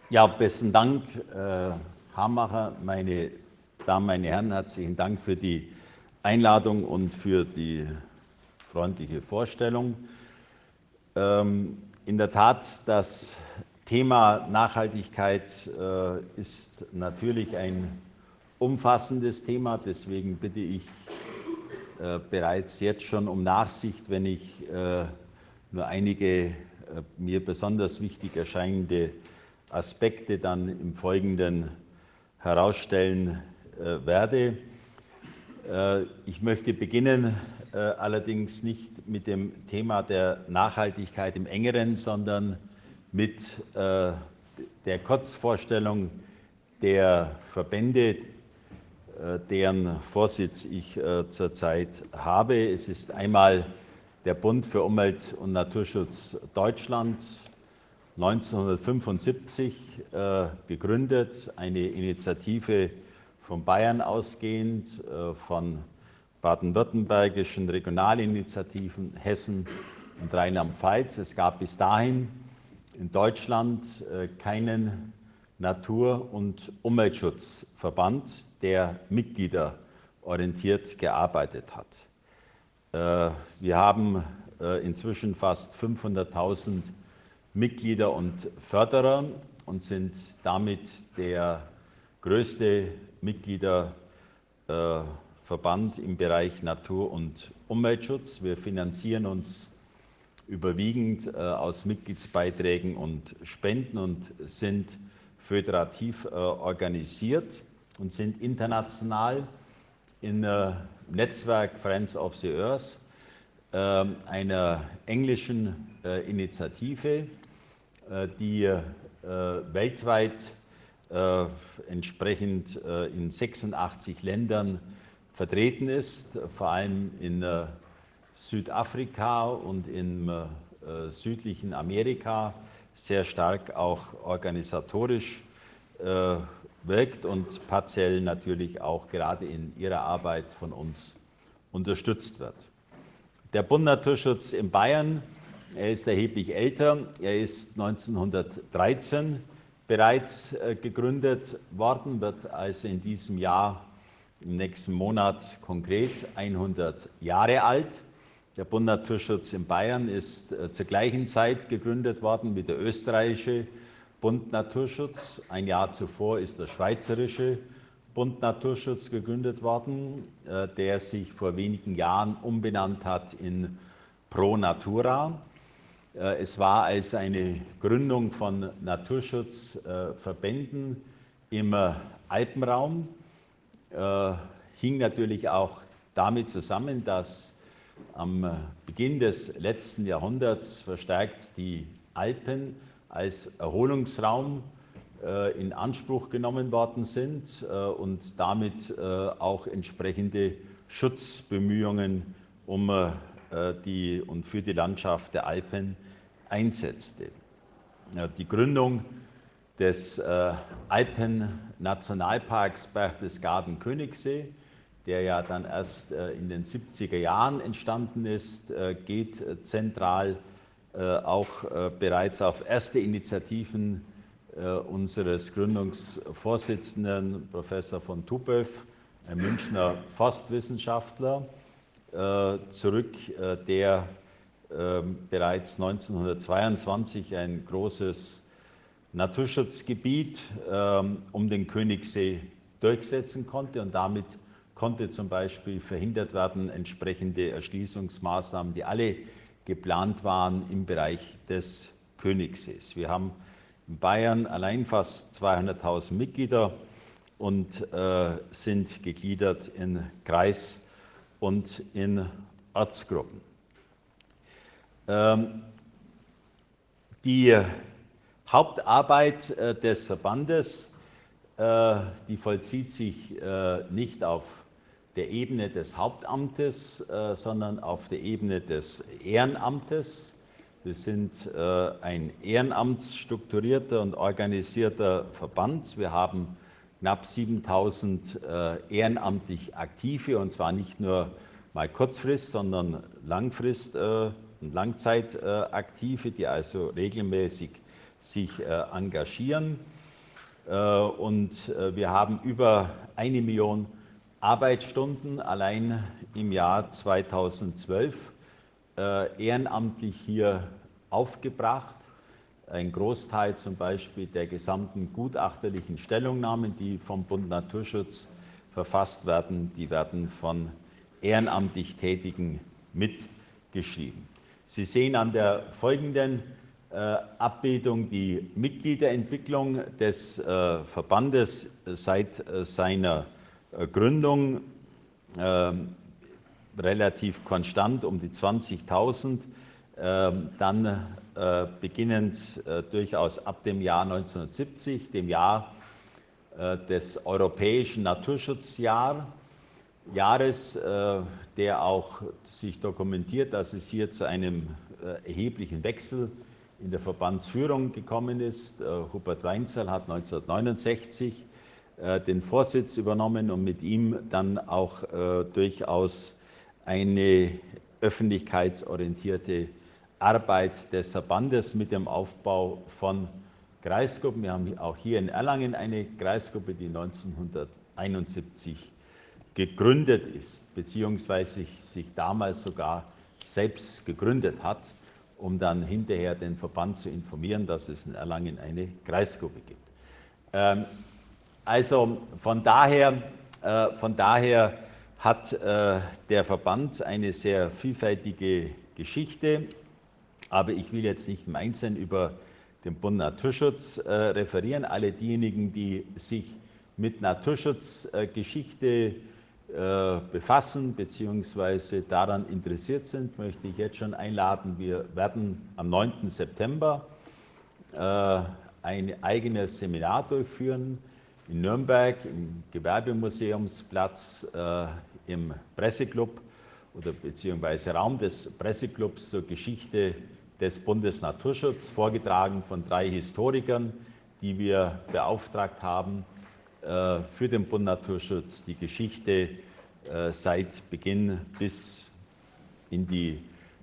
Ja, besten Dank, Hamacher, meine Damen, meine Herren, herzlichen Dank für die Einladung und für die freundliche Vorstellung. In der Tat, das Thema Nachhaltigkeit ist natürlich ein umfassendes Thema, deswegen bitte ich bereits jetzt schon um Nachsicht, wenn ich nur einige mir besonders wichtig erscheinende Aspekte dann im Folgenden herausstellen werde. Ich möchte beginnen allerdings nicht mit dem Thema der Nachhaltigkeit im Engeren, sondern mit der Kurzvorstellung der Verbände, deren Vorsitz ich zurzeit habe. Es ist einmal der Bund für Umwelt und Naturschutz Deutschland, 1975 gegründet, eine Initiative von Bayern ausgehend, von baden-württembergischen Regionalinitiativen, Hessen und Rheinland-Pfalz. Es gab bis dahin in Deutschland keinen Natur- und Umweltschutzverband, der mitgliederorientiert gearbeitet hat. Wir haben inzwischen fast 500.000 Mitglieder und Förderer und sind damit der größte Mitgliederverband im Bereich Natur- und Umweltschutz. Wir finanzieren uns überwiegend aus Mitgliedsbeiträgen und Spenden und sind föderativ organisiert und sind international im Netzwerk Friends of the Earth, einer englischen Initiative, die weltweit entsprechend in 86 Ländern vertreten ist, vor allem in Südafrika und im südlichen Amerika sehr stark auch organisatorisch wirkt und partiell natürlich auch gerade in ihrer Arbeit von uns unterstützt wird. Der Bund Naturschutz in Bayern, er ist erheblich älter, er ist 1913 bereits gegründet worden, wird also in diesem Jahr, im nächsten Monat konkret 100 Jahre alt. Der Bund Naturschutz in Bayern ist zur gleichen Zeit gegründet worden wie der österreichische Bund Naturschutz. Ein Jahr zuvor ist der schweizerische Bund Naturschutz gegründet worden, der sich vor wenigen Jahren umbenannt hat in Pro Natura. Es war als eine Gründung von Naturschutzverbänden im Alpenraum, hing natürlich auch damit zusammen, dass am Beginn des letzten Jahrhunderts verstärkt die Alpen als Erholungsraum in Anspruch genommen worden sind und damit auch entsprechende Schutzbemühungen und für die Landschaft der Alpen einsetzte. Die Gründung des Alpen-Nationalparks Berchtesgaden-Königssee, der ja dann erst in den 70er Jahren entstanden ist, geht zentral auch bereits auf erste Initiativen unseres Gründungsvorsitzenden, Professor von Tupow, ein Münchner Forstwissenschaftler, zurück, der bereits 1922 ein großes Naturschutzgebiet um den Königssee durchsetzen konnte und damit konnte zum Beispiel verhindert werden, entsprechende Erschließungsmaßnahmen, die alle geplant waren im Bereich des Königssees. Wir haben in Bayern allein fast 200.000 Mitglieder und sind gegliedert in Kreis- und in Ortsgruppen. Die Hauptarbeit des Verbandes, die vollzieht sich nicht auf der Ebene des Hauptamtes, sondern auf der Ebene des Ehrenamtes. Wir sind ein ehrenamtsstrukturierter und organisierter Verband. Wir haben knapp 7.000 ehrenamtlich Aktive, und zwar nicht nur mal Kurzfrist, sondern Langfrist- und Langzeitaktive, die also regelmäßig sich engagieren. und wir haben über 1 Million Arbeitsstunden allein im Jahr 2012 ehrenamtlich hier aufgebracht. Ein Großteil zum Beispiel der gesamten gutachterlichen Stellungnahmen, die vom Bund Naturschutz verfasst werden, die werden von ehrenamtlich Tätigen mitgeschrieben. Sie sehen an der folgenden Abbildung die Mitgliederentwicklung des Verbandes seit seiner Gründung, relativ konstant um die 20.000, dann beginnend durchaus ab dem Jahr 1970, dem Jahr des Europäischen Naturschutzjahres, der auch sich dokumentiert, dass es hier zu einem erheblichen Wechsel in der Verbandsführung gekommen ist. Hubert Weinzierl hat 1969 den Vorsitz übernommen und mit ihm dann auch durchaus eine öffentlichkeitsorientierte Arbeit des Verbandes mit dem Aufbau von Kreisgruppen. Wir haben auch hier in Erlangen eine Kreisgruppe, die 1971 gegründet ist, beziehungsweise sich damals sogar selbst gegründet hat, um dann hinterher den Verband zu informieren, dass es in Erlangen eine Kreisgruppe gibt. Also von daher hat der Verband eine sehr vielfältige Geschichte, aber ich will jetzt nicht im Einzelnen über den Bund Naturschutz referieren. Alle diejenigen, die sich mit Naturschutzgeschichte befassen bzw. daran interessiert sind, möchte ich jetzt schon einladen. Wir werden am 9. September ein eigenes Seminar durchführen in Nürnberg, im Gewerbemuseumsplatz, im Presseclub oder beziehungsweise Raum des Presseclubs zur Geschichte des Bundes Naturschutz, vorgetragen von 3 Historikern, die wir beauftragt haben, für den Bund Naturschutz die Geschichte seit Beginn bis in die,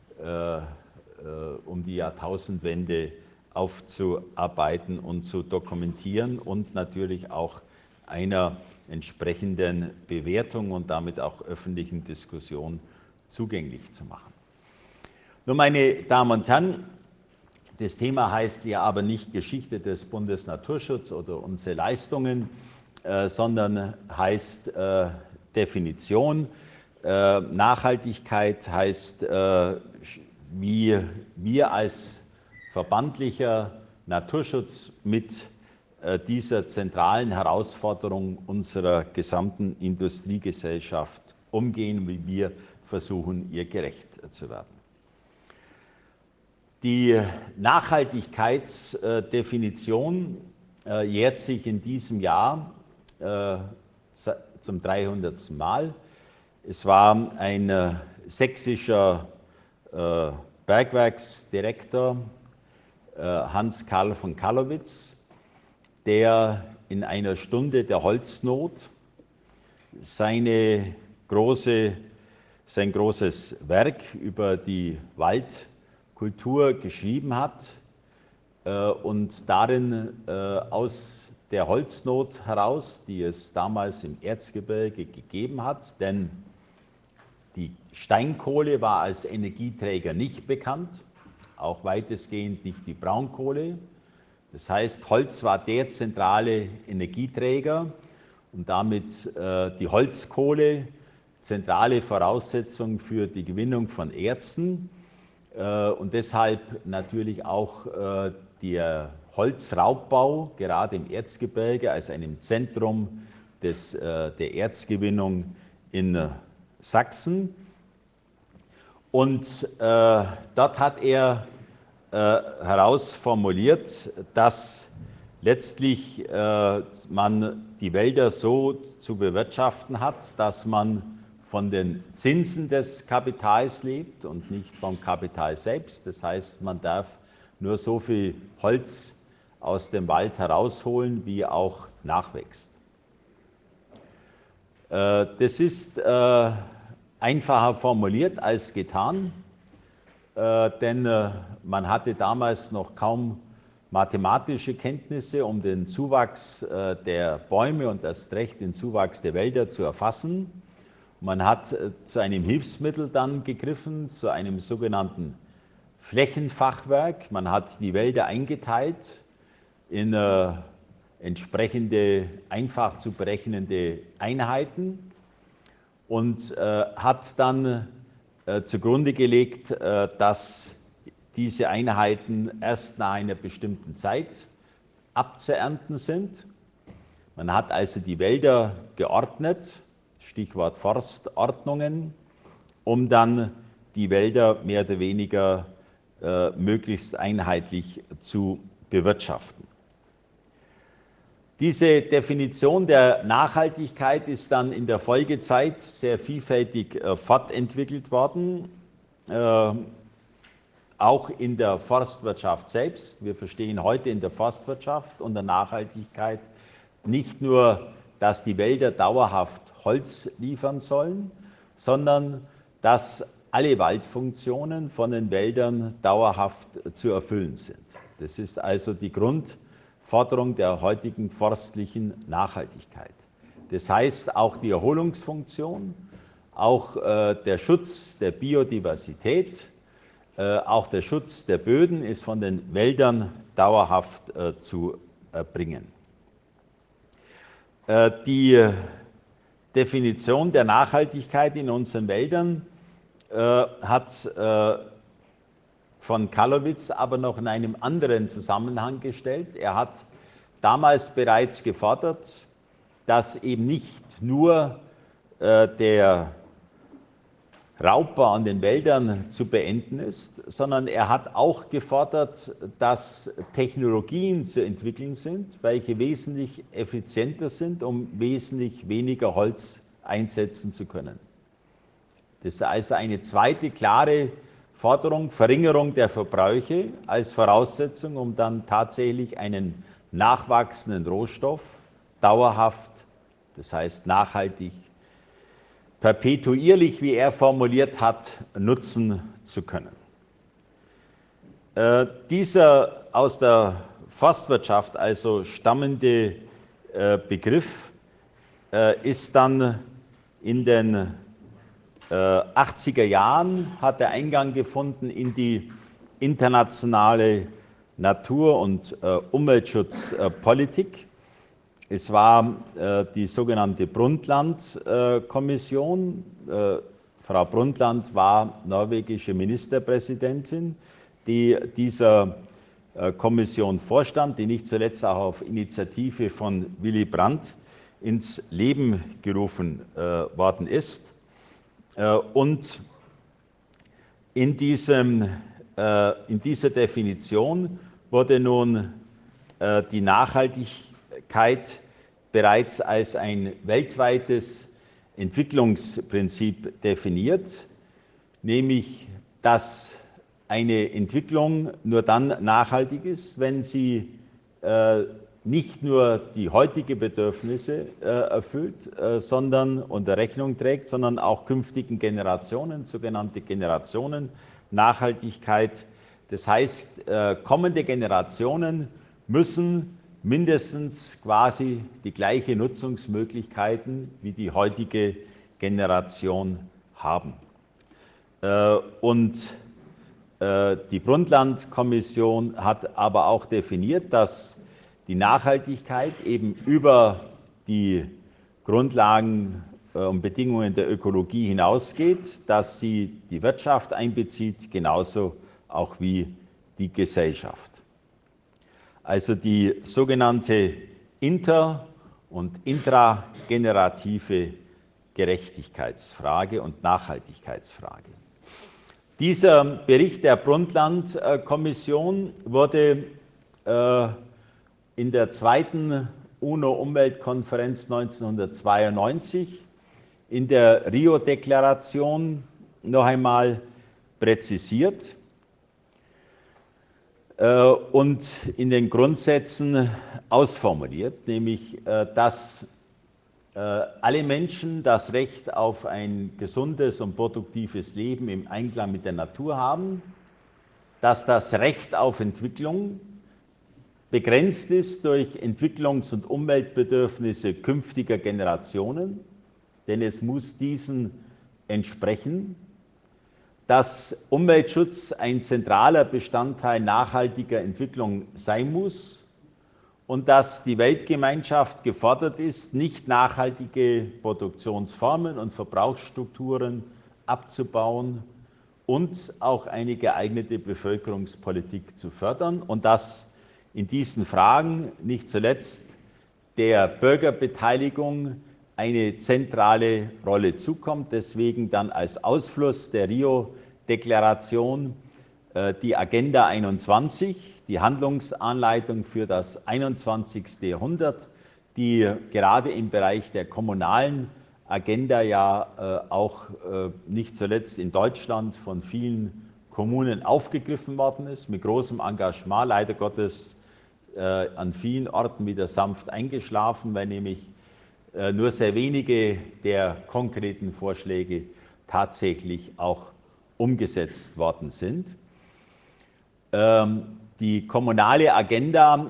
um die Jahrtausendwende aufzuarbeiten und zu dokumentieren und natürlich auch einer entsprechenden Bewertung und damit auch öffentlichen Diskussion zugänglich zu machen. Nun, meine Damen und Herren, das Thema heißt ja aber nicht Geschichte des Bundes Naturschutz oder unsere Leistungen, sondern heißt Definition. Nachhaltigkeit heißt, wie wir als verbandlicher Naturschutz mit dieser zentralen Herausforderung unserer gesamten Industriegesellschaft umgehen, wie wir versuchen, ihr gerecht zu werden. Die Nachhaltigkeitsdefinition jährt sich in diesem Jahr zum 300. Mal. Es war ein sächsischer Bergwerksdirektor, Hans Karl von Kallowitz, der in einer Stunde der Holznot sein großes Werk über die Waldkultur geschrieben hat und darin aus der Holznot heraus, die es damals im Erzgebirge gegeben hat, denn die Steinkohle war als Energieträger nicht bekannt, auch weitestgehend nicht die Braunkohle. Das heißt, Holz war der zentrale Energieträger und damit die Holzkohle zentrale Voraussetzung für die Gewinnung von Erzen und deshalb natürlich auch der Holzraubbau, gerade im Erzgebirge, als einem Zentrum der Erzgewinnung in Sachsen. Und dort hat er herausformuliert, dass letztlich man die Wälder so zu bewirtschaften hat, dass man von den Zinsen des Kapitals lebt und nicht vom Kapital selbst. Das heißt, man darf nur so viel Holz aus dem Wald herausholen, wie auch nachwächst. Das ist einfacher formuliert als getan, denn man hatte damals noch kaum mathematische Kenntnisse, um den Zuwachs der Bäume und erst recht den Zuwachs der Wälder zu erfassen. Man hat zu einem Hilfsmittel dann gegriffen, zu einem sogenannten Flächenfachwerk. Man hat die Wälder eingeteilt in entsprechende, einfach zu berechnende Einheiten und hat dann zugrunde gelegt, dass diese Einheiten erst nach einer bestimmten Zeit abzuernten sind. Man hat also die Wälder geordnet, Stichwort Forstordnungen, um dann die Wälder mehr oder weniger möglichst einheitlich zu bewirtschaften. Diese Definition der Nachhaltigkeit ist dann in der Folgezeit sehr vielfältig fortentwickelt worden, auch in der Forstwirtschaft selbst. Wir verstehen heute in der Forstwirtschaft unter Nachhaltigkeit nicht nur, dass die Wälder dauerhaft Holz liefern sollen, sondern dass alle Waldfunktionen von den Wäldern dauerhaft zu erfüllen sind. Das ist also die Grundforderung der heutigen forstlichen Nachhaltigkeit. Das heißt, auch die Erholungsfunktion, auch der Schutz der Biodiversität, auch der Schutz der Böden ist von den Wäldern dauerhaft zu erbringen. Die Definition der Nachhaltigkeit in unseren Wäldern hat von Karlowitz aber noch in einem anderen Zusammenhang gestellt. Er hat damals bereits gefordert, dass eben nicht nur der Raubbau an den Wäldern zu beenden ist, sondern er hat auch gefordert, dass Technologien zu entwickeln sind, welche wesentlich effizienter sind, um wesentlich weniger Holz einsetzen zu können. Das ist also eine zweite klare Forderung, Verringerung der Verbräuche als Voraussetzung, um dann tatsächlich einen nachwachsenden Rohstoff dauerhaft, das heißt nachhaltig, perpetuierlich, wie er formuliert hat, nutzen zu können. Dieser aus der Forstwirtschaft also stammende Begriff ist dann in den 80er Jahren, hat er Eingang gefunden in die internationale Natur- und Umweltschutzpolitik. Es war die sogenannte Brundtland-Kommission. Frau Brundtland war norwegische Ministerpräsidentin, die dieser Kommission vorstand, die nicht zuletzt auch auf Initiative von Willy Brandt ins Leben gerufen worden ist. Und in dieser Definition wurde nun die Nachhaltigkeit bereits als ein weltweites Entwicklungsprinzip definiert, nämlich dass eine Entwicklung nur dann nachhaltig ist, wenn sie nicht nur die heutigen Bedürfnisse erfüllt, sondern unter Rechnung trägt, sondern auch künftigen Generationen, sogenannte Generationennachhaltigkeit. Das heißt, kommende Generationen müssen mindestens quasi die gleichen Nutzungsmöglichkeiten wie die heutige Generation haben. Und die Brundtland-Kommission hat aber auch definiert, dass die Nachhaltigkeit eben über die Grundlagen und Bedingungen der Ökologie hinausgeht, dass sie die Wirtschaft einbezieht, genauso auch wie die Gesellschaft. Also die sogenannte inter- und intragenerative Gerechtigkeitsfrage und Nachhaltigkeitsfrage. Dieser Bericht der Brundtland-Kommission wurde in der zweiten UNO-Umweltkonferenz 1992 in der Rio-Deklaration noch einmal präzisiert und in den Grundsätzen ausformuliert, nämlich dass alle Menschen das Recht auf ein gesundes und produktives Leben im Einklang mit der Natur haben, dass das Recht auf Entwicklung begrenzt ist durch Entwicklungs- und Umweltbedürfnisse künftiger Generationen, denn es muss diesen entsprechen, dass Umweltschutz ein zentraler Bestandteil nachhaltiger Entwicklung sein muss und dass die Weltgemeinschaft gefordert ist, nicht nachhaltige Produktionsformen und Verbrauchsstrukturen abzubauen und auch eine geeignete Bevölkerungspolitik zu fördern und dass in diesen Fragen nicht zuletzt der Bürgerbeteiligung eine zentrale Rolle zukommt. Deswegen dann als Ausfluss der Rio-Deklaration die Agenda 21, die Handlungsanleitung für das 21. Jahrhundert, die gerade im Bereich der kommunalen Agenda ja auch nicht zuletzt in Deutschland von vielen Kommunen aufgegriffen worden ist, mit großem Engagement, leider Gottes an vielen Orten wieder sanft eingeschlafen, weil nämlich nur sehr wenige der konkreten Vorschläge tatsächlich auch umgesetzt worden sind. Die kommunale Agenda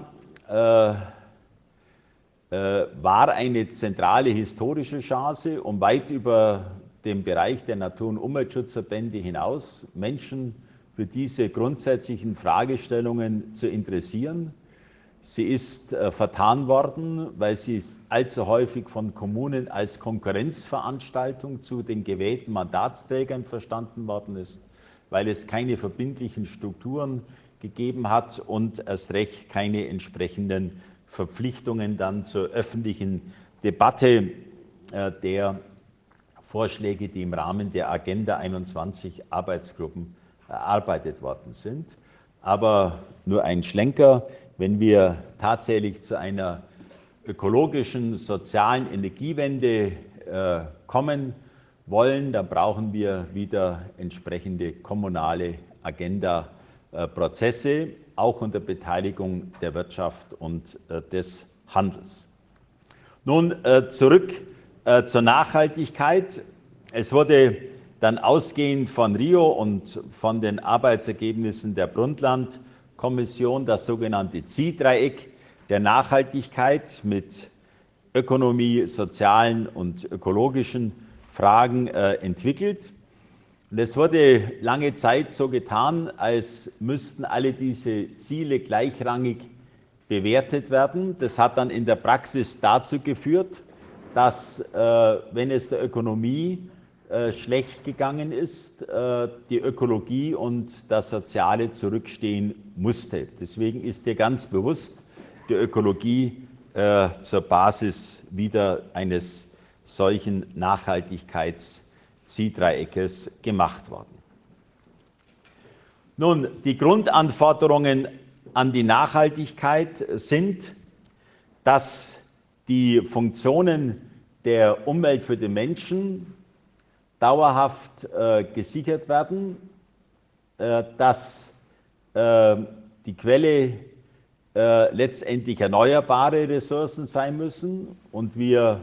war eine zentrale historische Chance, um weit über den Bereich der Natur- und Umweltschutzverbände hinaus Menschen für diese grundsätzlichen Fragestellungen zu interessieren. Sie ist vertan worden, weil sie allzu häufig von Kommunen als Konkurrenzveranstaltung zu den gewählten Mandatsträgern verstanden worden ist, weil es keine verbindlichen Strukturen gegeben hat und erst recht keine entsprechenden Verpflichtungen dann zur öffentlichen Debatte der Vorschläge, die im Rahmen der Agenda 21 Arbeitsgruppen erarbeitet worden sind. Aber nur ein Schlenker: Wenn wir tatsächlich zu einer ökologischen, sozialen Energiewende kommen wollen, dann brauchen wir wieder entsprechende kommunale Agenda-Prozesse, auch unter Beteiligung der Wirtschaft und des Handels. Nun zurück zur Nachhaltigkeit. Es wurde dann ausgehend von Rio und von den Arbeitsergebnissen der Brundtland-Kommission das sogenannte Ziehdreieck der Nachhaltigkeit mit Ökonomie, sozialen und ökologischen Fragen entwickelt. Und es wurde lange Zeit so getan, als müssten alle diese Ziele gleichrangig bewertet werden. Das hat dann in der Praxis dazu geführt, dass, wenn es der Ökonomie schlecht gegangen ist, die Ökologie und das Soziale zurückstehen musste. Deswegen ist hier ganz bewusst die Ökologie zur Basis wieder eines solchen Nachhaltigkeitsziehdreiecks gemacht worden. Nun, die Grundanforderungen an die Nachhaltigkeit sind, dass die Funktionen der Umwelt für den Menschen dauerhaft gesichert werden, dass die Quelle letztendlich erneuerbare Ressourcen sein müssen und wir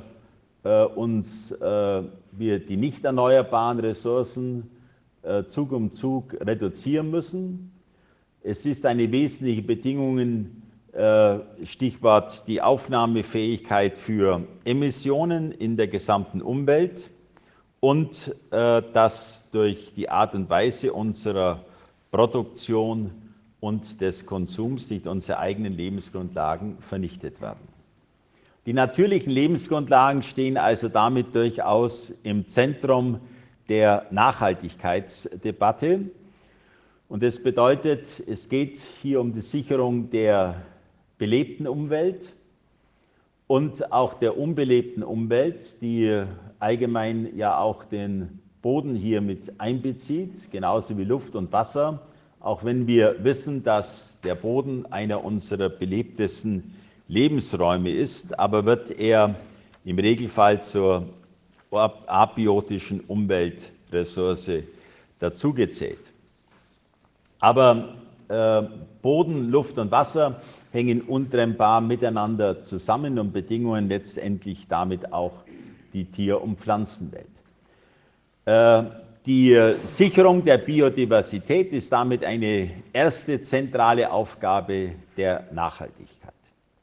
die nicht erneuerbaren Ressourcen Zug um Zug reduzieren müssen. Es ist eine wesentliche Bedingung, Stichwort die Aufnahmefähigkeit für Emissionen in der gesamten Umwelt und dass durch die Art und Weise unserer Produktion und des Konsums nicht unsere eigenen Lebensgrundlagen vernichtet werden. Die natürlichen Lebensgrundlagen stehen also damit durchaus im Zentrum der Nachhaltigkeitsdebatte. Und das bedeutet, es geht hier um die Sicherung der belebten Umwelt und auch der unbelebten Umwelt, die allgemein ja auch den Boden hier mit einbezieht, genauso wie Luft und Wasser, auch wenn wir wissen, dass der Boden einer unserer belebtesten Lebensräume ist, aber wird er im Regelfall zur abiotischen Umweltressource dazugezählt. Aber Boden, Luft und Wasser hängen untrennbar miteinander zusammen und bedingen letztendlich damit auch die Tier- und Pflanzenwelt. Die Sicherung der Biodiversität ist damit eine erste zentrale Aufgabe der Nachhaltigkeit.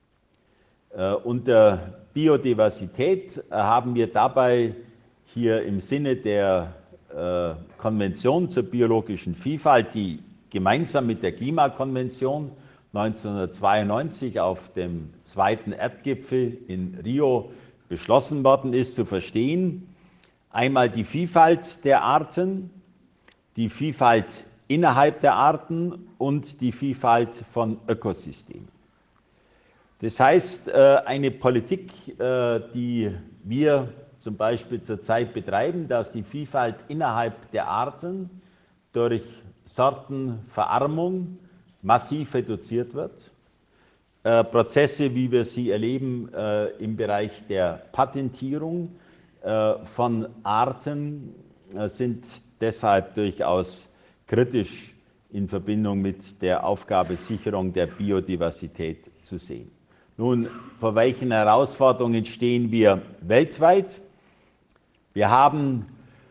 Unter Biodiversität haben wir dabei hier im Sinne der Konvention zur biologischen Vielfalt, die gemeinsam mit der Klimakonvention 1992 auf dem zweiten Erdgipfel in Rio beschlossen worden ist, zu verstehen. Einmal die Vielfalt der Arten, die Vielfalt innerhalb der Arten und die Vielfalt von Ökosystemen. Das heißt, eine Politik, die wir zum Beispiel zurzeit betreiben, dass die Vielfalt innerhalb der Arten durch Sortenverarmung massiv reduziert wird. Prozesse, wie wir sie erleben im Bereich der Patentierung von Arten, sind deshalb durchaus kritisch in Verbindung mit der Aufgabe Sicherung der Biodiversität zu sehen. Nun, vor welchen Herausforderungen stehen wir weltweit? Wir haben,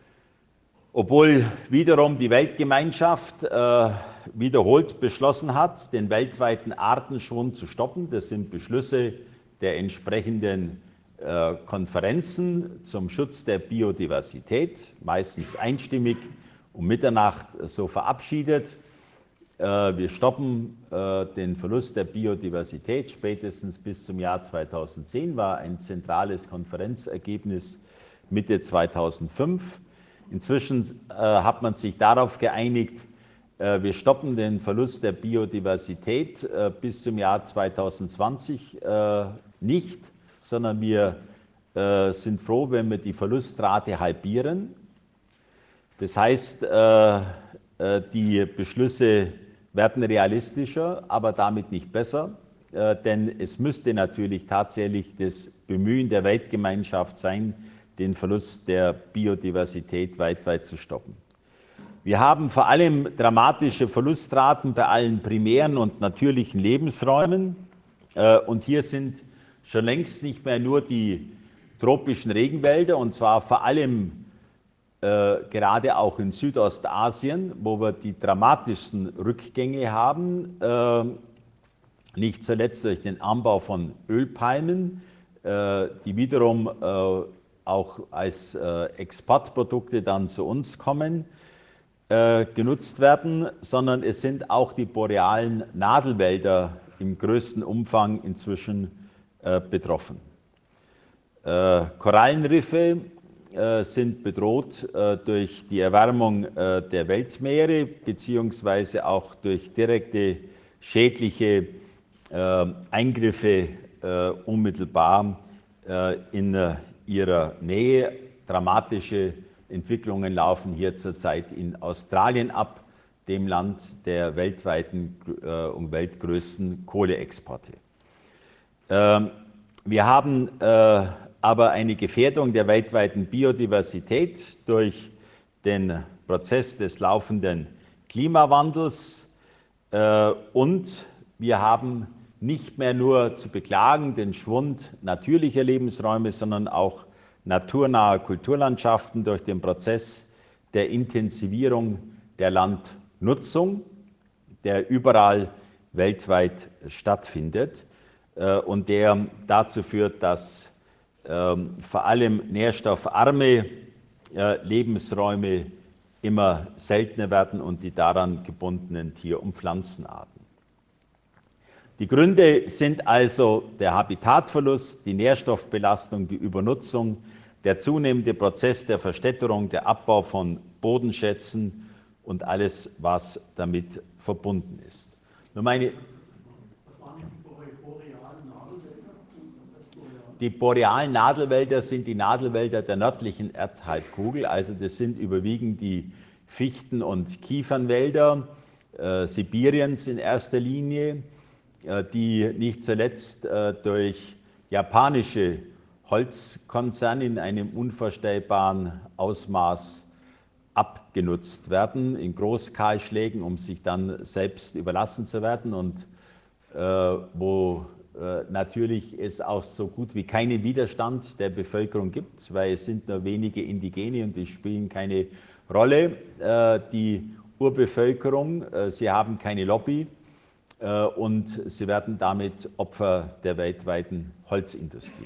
obwohl wiederum die Weltgemeinschaft wiederholt beschlossen hat, den weltweiten Artenschwund zu stoppen. Das sind Beschlüsse der entsprechenden Konferenzen zum Schutz der Biodiversität, meistens einstimmig um Mitternacht so verabschiedet. Wir stoppen den Verlust der Biodiversität spätestens bis zum Jahr 2010, war ein zentrales Konferenzergebnis Mitte 2005. Inzwischen hat man sich darauf geeinigt, wir stoppen den Verlust der Biodiversität bis zum Jahr 2020 nicht, sondern wir sind froh, wenn wir die Verlustrate halbieren. Das heißt, die Beschlüsse werden realistischer, aber damit nicht besser, denn es müsste natürlich tatsächlich das Bemühen der Weltgemeinschaft sein, den Verlust der Biodiversität weltweit zu stoppen. Wir haben vor allem dramatische Verlustraten bei allen primären und natürlichen Lebensräumen. Und hier sind schon längst nicht mehr nur die tropischen Regenwälder, und zwar vor allem gerade auch in Südostasien, wo wir die dramatischsten Rückgänge haben, nicht zuletzt durch den Anbau von Ölpalmen, die wiederum auch als Exportprodukte dann zu uns kommen, genutzt werden, sondern es sind auch die borealen Nadelwälder im größten Umfang inzwischen betroffen. Korallenriffe sind bedroht durch die Erwärmung der Weltmeere beziehungsweise auch durch direkte schädliche Eingriffe unmittelbar in ihrer Nähe. Dramatische Entwicklungen laufen hier zurzeit in Australien ab, dem Land der weltweiten und weltgrößten Kohleexporte. Wir haben aber eine Gefährdung der weltweiten Biodiversität durch den Prozess des laufenden Klimawandels und wir haben nicht mehr nur zu beklagen den Schwund natürlicher Lebensräume, sondern auch naturnahe Kulturlandschaften durch den Prozess der Intensivierung der Landnutzung, der überall weltweit stattfindet und der dazu führt, dass vor allem nährstoffarme Lebensräume immer seltener werden und die daran gebundenen Tier- und Pflanzenarten. Die Gründe sind also der Habitatverlust, die Nährstoffbelastung, die Übernutzung, der zunehmende Prozess der Verstädterung, der Abbau von Bodenschätzen und alles, was damit verbunden ist. Nur die borealen Nadelwälder sind die Nadelwälder der nördlichen Erdhalbkugel, also das sind überwiegend die Fichten- und Kiefernwälder Sibiriens in erster Linie, die nicht zuletzt durch japanische Holzkonzerne in einem unvorstellbaren Ausmaß abgenutzt werden, in Großkahlschlägen, um sich dann selbst überlassen zu werden und wo natürlich es auch so gut wie keinen Widerstand der Bevölkerung gibt, weil es sind nur wenige Indigene und die spielen keine Rolle. Die Urbevölkerung, sie haben keine Lobby und sie werden damit Opfer der weltweiten Holzindustrie.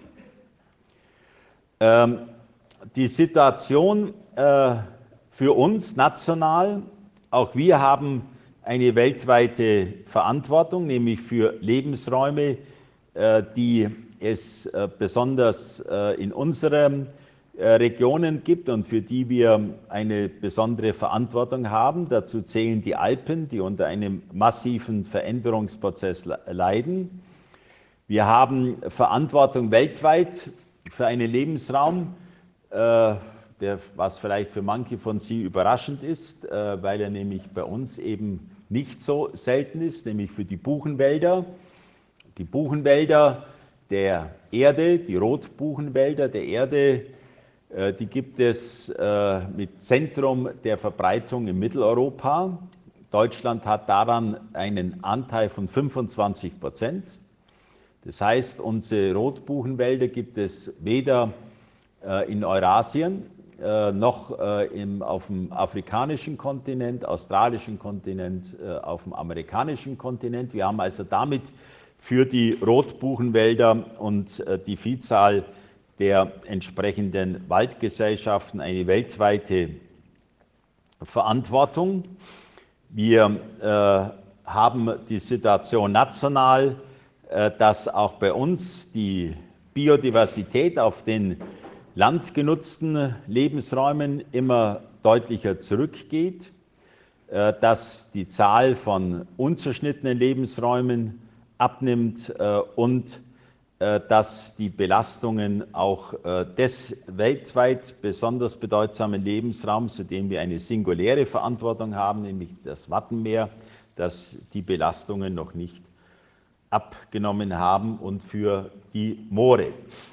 Die Situation für uns national, auch wir haben eine weltweite Verantwortung, nämlich für Lebensräume, die es besonders in unseren Regionen gibt und für die wir eine besondere Verantwortung haben. Dazu zählen die Alpen, die unter einem massiven Veränderungsprozess leiden. Wir haben Verantwortung weltweit für einen Lebensraum, was vielleicht für manche von Sie überraschend ist, weil er nämlich bei uns eben nicht so selten ist, nämlich für die Buchenwälder. Die Buchenwälder der Erde, die Rotbuchenwälder der Erde, die gibt es mit Zentrum der Verbreitung in Mitteleuropa. Deutschland hat daran einen Anteil von 25%. Das heißt, unsere Rotbuchenwälder gibt es weder in Eurasien noch auf dem afrikanischen Kontinent, australischen Kontinent, auf dem amerikanischen Kontinent. Wir haben also damit für die Rotbuchenwälder und die Vielzahl der entsprechenden Waldgesellschaften eine weltweite Verantwortung. Wir haben die Situation national, dass auch bei uns die Biodiversität auf den landgenutzten Lebensräumen immer deutlicher zurückgeht, dass die Zahl von unzerschnittenen Lebensräumen abnimmt und dass die Belastungen auch des weltweit besonders bedeutsamen Lebensraums, zu dem wir eine singuläre Verantwortung haben, nämlich das Wattenmeer, dass die Belastungen noch nicht abgenommen haben und für die Moore.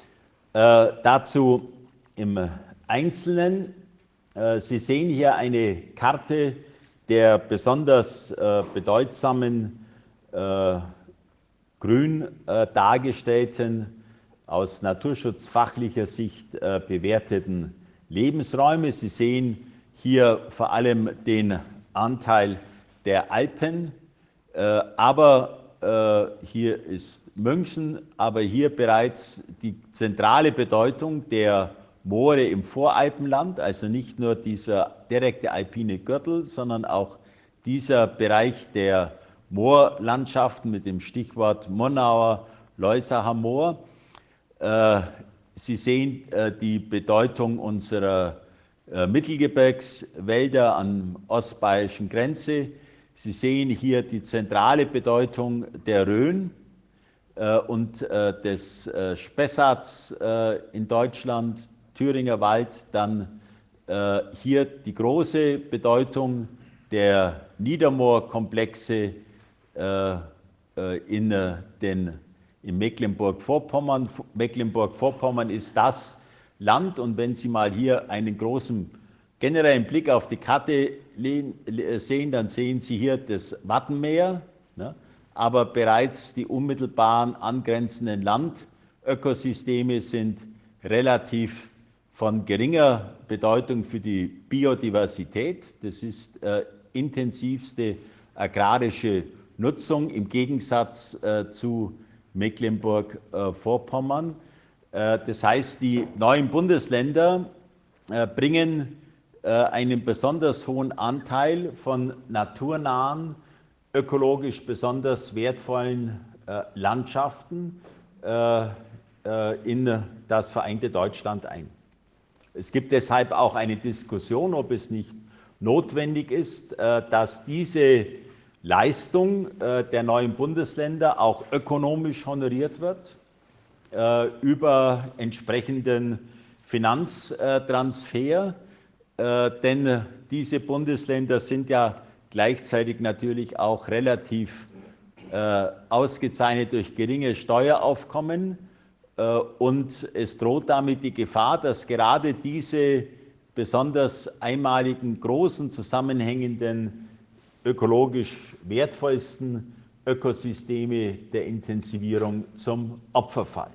Dazu im Einzelnen. Sie sehen hier eine Karte der besonders bedeutsamen grün dargestellten, aus naturschutzfachlicher Sicht bewerteten Lebensräume. Sie sehen hier vor allem den Anteil der Alpen, aber hier ist München, aber hier bereits die zentrale Bedeutung der Moore im Voralpenland, also nicht nur dieser direkte alpine Gürtel, sondern auch dieser Bereich der Moorlandschaften mit dem Stichwort Monauer, Leusacher Moor. Sie sehen die Bedeutung unserer Mittelgebirgswälder an ostbayerischen Grenze. Sie sehen hier die zentrale Bedeutung der Rhön und des Spessarts in Deutschland, Thüringer Wald, dann hier die große Bedeutung der Niedermoorkomplexe in Mecklenburg-Vorpommern. Mecklenburg-Vorpommern ist das Land, und wenn Sie mal hier einen großen generellen Blick auf die Karte sehen, dann sehen Sie hier das Wattenmeer, ne? Aber bereits die unmittelbaren angrenzenden Landökosysteme sind relativ von geringer Bedeutung für die Biodiversität. Das ist intensivste agrarische Nutzung im Gegensatz zu Mecklenburg-Vorpommern. Das heißt, die neuen Bundesländer bringen einen besonders hohen Anteil von naturnahen, ökologisch besonders wertvollen Landschaften in das vereinte Deutschland ein. Es gibt deshalb auch eine Diskussion, ob es nicht notwendig ist, dass diese Leistung der neuen Bundesländer auch ökonomisch honoriert wird über entsprechenden Finanztransfer, denn diese Bundesländer sind ja gleichzeitig natürlich auch relativ ausgezeichnet durch geringe Steueraufkommen und es droht damit die Gefahr, dass gerade diese besonders einmaligen, großen, zusammenhängenden, ökologisch wertvollsten Ökosysteme der Intensivierung zum Opfer fallen.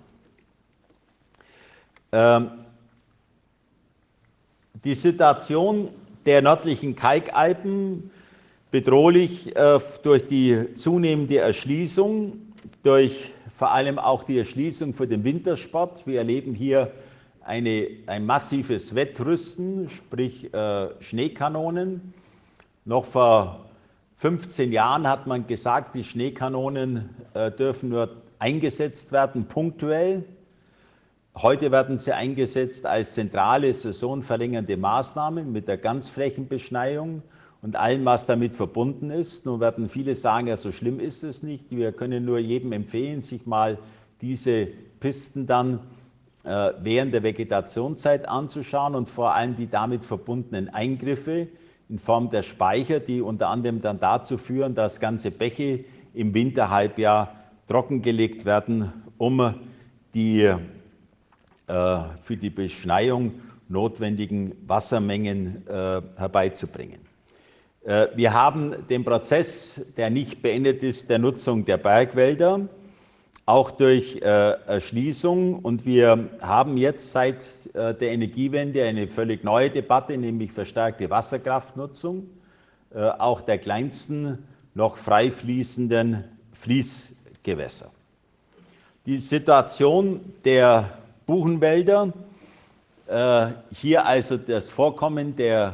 Die Situation der nördlichen Kalkalpen, bedrohlich durch die zunehmende Erschließung, durch vor allem auch die Erschließung für den Wintersport. Wir erleben hier ein massives Wettrüsten, sprich Schneekanonen. Noch vor 15 Jahren hat man gesagt, die Schneekanonen dürfen nur eingesetzt werden, punktuell. Heute werden sie eingesetzt als zentrale saisonverlängernde Maßnahmen mit der Ganzflächenbeschneiung und allem, was damit verbunden ist. Nun werden viele sagen, ja, so schlimm ist es nicht. Wir können nur jedem empfehlen, sich mal diese Pisten dann während der Vegetationszeit anzuschauen und vor allem die damit verbundenen Eingriffe in Form der Speicher, die unter anderem dann dazu führen, dass ganze Bäche im Winterhalbjahr trockengelegt werden, um die für die Beschneiung notwendigen Wassermengen herbeizubringen. Wir haben den Prozess, der nicht beendet ist, der Nutzung der Bergwälder, auch durch Erschließung. Und wir haben jetzt seit der Energiewende eine völlig neue Debatte, nämlich verstärkte Wasserkraftnutzung, auch der kleinsten noch frei fließenden Fließgewässer. Die Situation der Buchenwälder, hier also das Vorkommen der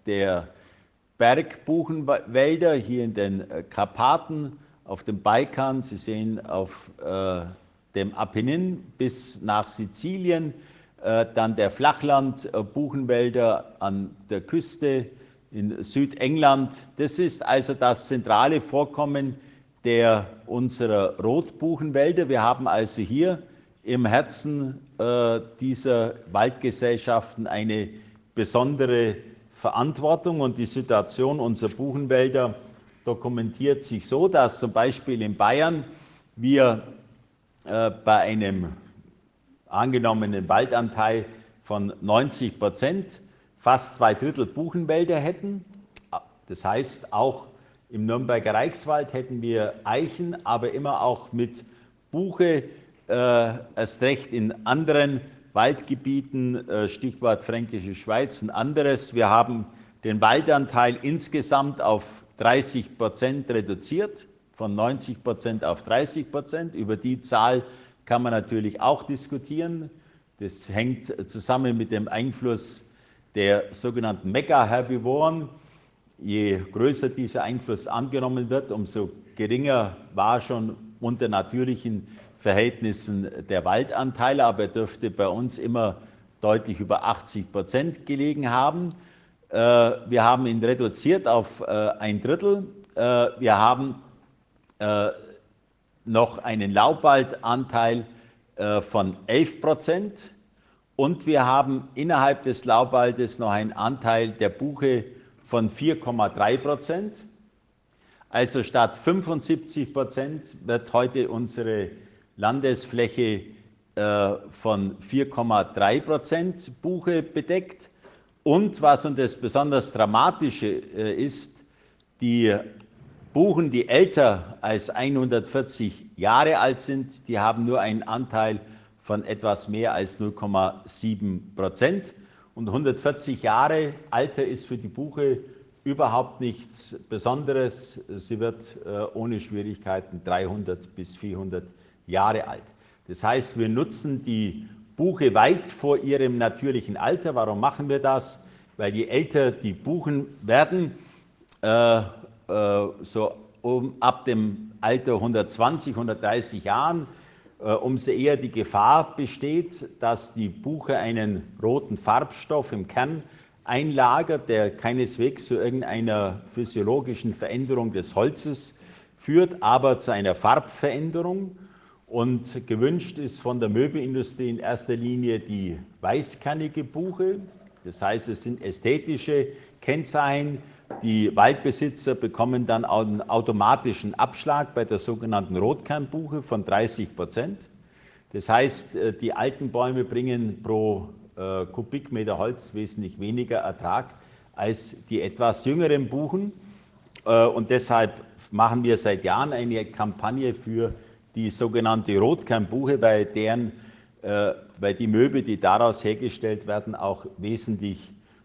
Bergbuchenwälder, hier in den Karpaten, auf dem Balkan, Sie sehen auf dem Apennin bis nach Sizilien, dann der Flachland-Buchenwälder an der Küste in Südengland. Das ist also das zentrale Vorkommen unserer Rotbuchenwälder. Wir haben also hier im Herzen dieser Waldgesellschaften eine besondere Verantwortung, und die Situation unserer Buchenwälder dokumentiert sich so, dass zum Beispiel in Bayern wir bei einem angenommenen Waldanteil von 90% fast 2/3 Buchenwälder hätten. Das heißt, auch im Nürnberger Reichswald hätten wir Eichen, aber immer auch mit Buche, erst recht in anderen Waldgebieten, Stichwort Fränkische Schweiz, ein anderes. Wir haben den Waldanteil insgesamt auf 30% reduziert, von 90% auf 30%. Über die Zahl kann man natürlich auch diskutieren. Das hängt zusammen mit dem Einfluss der sogenannten Mega-Herbivoren. Je größer dieser Einfluss angenommen wird, umso geringer war schon unter natürlichen Verhältnissen der Waldanteil, aber er dürfte bei uns immer deutlich über 80% gelegen haben. Wir haben ihn reduziert auf 1/3. Wir haben noch einen Laubwaldanteil von 11% und wir haben innerhalb des Laubwaldes noch einen Anteil der Buche von 4,3%. Also statt 75% wird heute unsere Landesfläche von 4,3% Buche bedeckt. Und was und das besonders Dramatische ist, die Buchen, die älter als 140 Jahre alt sind, die haben nur einen Anteil von etwas mehr als 0,7%. Und 140 Jahre Alter ist für die Buche überhaupt nichts Besonderes. Sie wird ohne Schwierigkeiten 300 bis 400 Jahre alt. Das heißt, wir nutzen die Buche weit vor ihrem natürlichen Alter. Warum machen wir das? Weil je älter die Buchen werden, so ab dem Alter 120, 130 Jahren, umso eher die Gefahr besteht, dass die Buche einen roten Farbstoff im Kern einlagert, der keineswegs zu irgendeiner physiologischen Veränderung des Holzes führt, aber zu einer Farbveränderung. Und gewünscht ist von der Möbelindustrie in erster Linie die weißkernige Buche. Das heißt, es sind ästhetische Kennzeichen. Die Waldbesitzer bekommen dann einen automatischen Abschlag bei der sogenannten Rotkernbuche von 30%. Das heißt, die alten Bäume bringen pro Kubikmeter Holz wesentlich weniger Ertrag als die etwas jüngeren Buchen. Und deshalb machen wir seit Jahren eine Kampagne für die sogenannte Rotkernbuche, weil die Möbel, die daraus hergestellt werden, auch wesentlich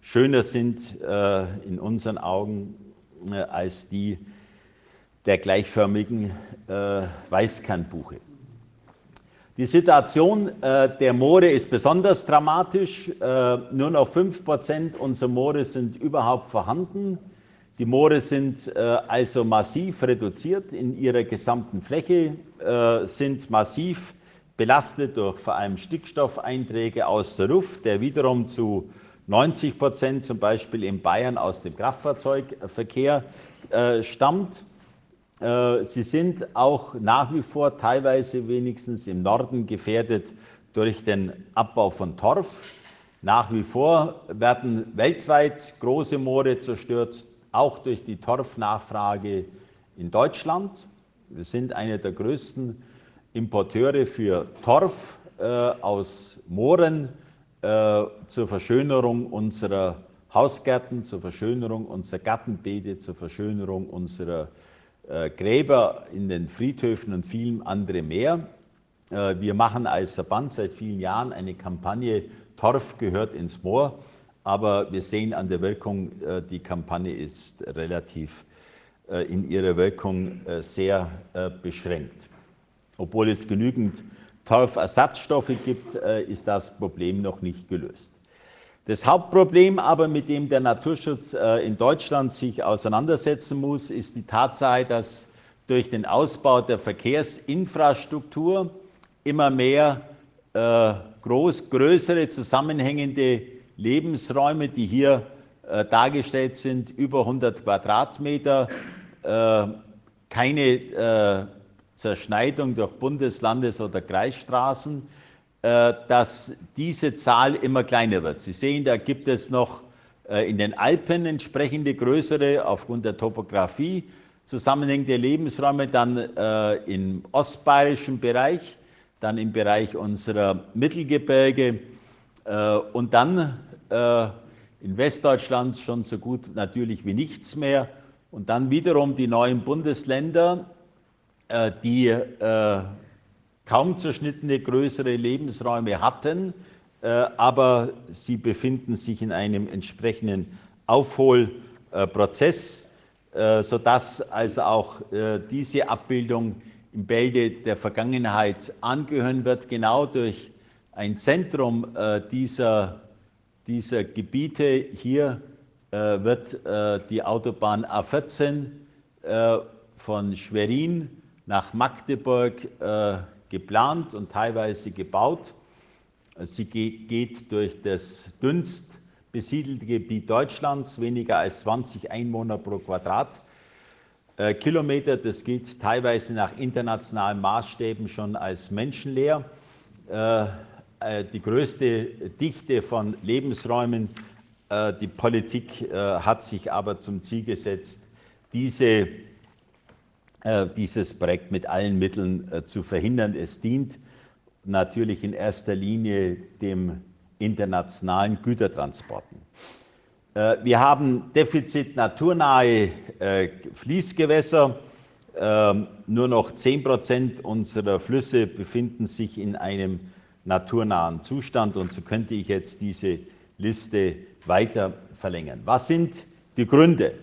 schöner sind in unseren Augen als die der gleichförmigen Weißkernbuche. Die Situation der Moore ist besonders dramatisch. Nur noch 5% unserer Moore sind überhaupt vorhanden. Die Moore sind also massiv reduziert in ihrer gesamten Fläche, sind massiv belastet durch vor allem Stickstoffeinträge aus der Luft, der wiederum zu 90% zum Beispiel in Bayern aus dem Kraftfahrzeugverkehr stammt. Sie sind auch nach wie vor teilweise wenigstens im Norden gefährdet durch den Abbau von Torf. Nach wie vor werden weltweit große Moore zerstört, auch durch die Torfnachfrage in Deutschland. Wir sind einer der größten Importeure für Torf aus Mooren zur Verschönerung unserer Hausgärten, zur Verschönerung unserer Gartenbeete, zur Verschönerung unserer Gräber in den Friedhöfen und vielen andere mehr. Wir machen als Verband seit vielen Jahren eine Kampagne Torf gehört ins Moor, aber wir sehen an der Wirkung, die Kampagne ist relativ in ihrer Wirkung sehr beschränkt. Obwohl es genügend Torfersatzstoffe gibt, ist das Problem noch nicht gelöst. Das Hauptproblem aber, mit dem der Naturschutz in Deutschland sich auseinandersetzen muss, ist die Tatsache, dass durch den Ausbau der Verkehrsinfrastruktur immer mehr größere zusammenhängende Lebensräume, die hier dargestellt sind, über 100 Quadratmeter, keine Zerschneidung durch Bundeslandes- oder Kreisstraßen, dass diese Zahl immer kleiner wird. Sie sehen, da gibt es noch in den Alpen entsprechende größere, aufgrund der Topografie, zusammenhängende Lebensräume, dann im ostbayerischen Bereich, dann im Bereich unserer Mittelgebirge und dann in Westdeutschland schon so gut natürlich wie nichts mehr und dann wiederum die neuen Bundesländer, die kaum zerschnittene größere Lebensräume hatten, aber sie befinden sich in einem entsprechenden Aufholprozess, sodass also auch diese Abbildung im Bilde der Vergangenheit angehören wird. Genau durch ein Zentrum dieser Gebiete hier wird die Autobahn A14 von Schwerin nach Magdeburg geplant und teilweise gebaut. Sie geht durch das dünnst besiedelte Gebiet Deutschlands, weniger als 20 Einwohner pro Quadratkilometer. Das geht teilweise nach internationalen Maßstäben schon als menschenleer. Die größte Dichte von Lebensräumen. Die Politik hat sich aber zum Ziel gesetzt, dieses Projekt mit allen Mitteln zu verhindern. Es dient natürlich in erster Linie dem internationalen Gütertransporten. Wir haben Defizit naturnahe Fließgewässer. Nur noch 10% unserer Flüsse befinden sich in einem naturnahen Zustand und so könnte ich jetzt diese Liste weiter verlängern. Was sind die Gründe?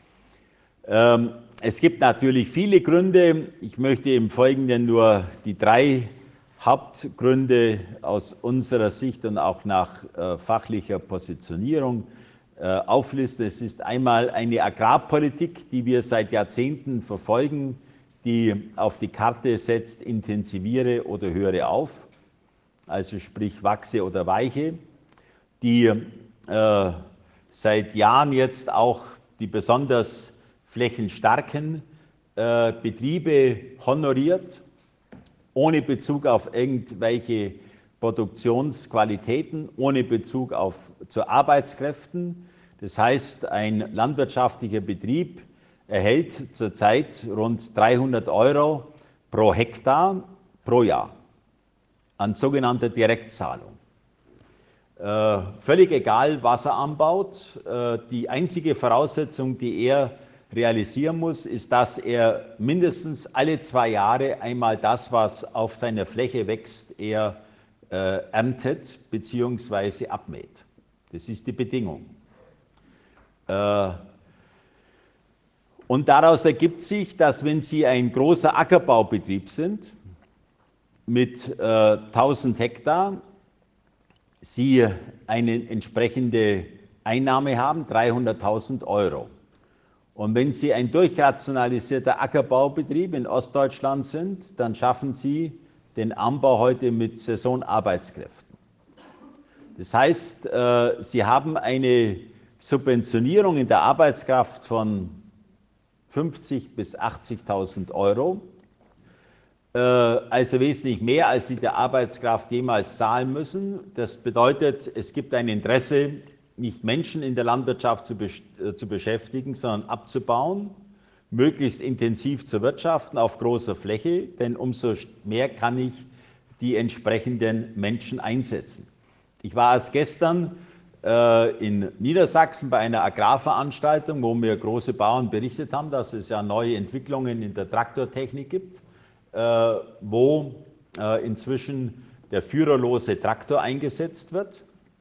Es gibt natürlich viele Gründe. Ich möchte im Folgenden nur die 3 Hauptgründe aus unserer Sicht und auch nach fachlicher Positionierung auflisten. Es ist einmal eine Agrarpolitik, die wir seit Jahrzehnten verfolgen, die auf die Karte setzt, intensiviere oder höre auf, also sprich wachse oder weiche, die seit Jahren jetzt auch die besonders flächenstarken Betriebe honoriert, ohne Bezug auf irgendwelche Produktionsqualitäten, ohne Bezug zu Arbeitskräften. Das heißt, ein landwirtschaftlicher Betrieb erhält zurzeit rund 300 € pro Hektar pro Jahr an sogenannter Direktzahlung. Völlig egal, was er anbaut. Die einzige Voraussetzung, die er realisieren muss, ist, dass er mindestens alle 2 Jahre einmal das, was auf seiner Fläche wächst, er erntet bzw. abmäht. Das ist die Bedingung. Und daraus ergibt sich, dass wenn Sie ein großer Ackerbaubetrieb sind mit 1000 Hektar, Sie eine entsprechende Einnahme haben, 300.000 Euro. Und wenn Sie ein durchrationalisierter Ackerbaubetrieb in Ostdeutschland sind, dann schaffen Sie den Anbau heute mit Saisonarbeitskräften. Das heißt, Sie haben eine Subventionierung in der Arbeitskraft von 50.000 bis 80.000 Euro, also wesentlich mehr, als Sie der Arbeitskraft jemals zahlen müssen. Das bedeutet, es gibt ein Interesse, nicht Menschen in der Landwirtschaft zu beschäftigen, sondern abzubauen, möglichst intensiv zu wirtschaften auf großer Fläche, denn umso mehr kann ich die entsprechenden Menschen einsetzen. Ich war erst gestern in Niedersachsen bei einer Agrarveranstaltung, wo mir große Bauern berichtet haben, dass es ja neue Entwicklungen in der Traktortechnik gibt, wo inzwischen der führerlose Traktor eingesetzt wird.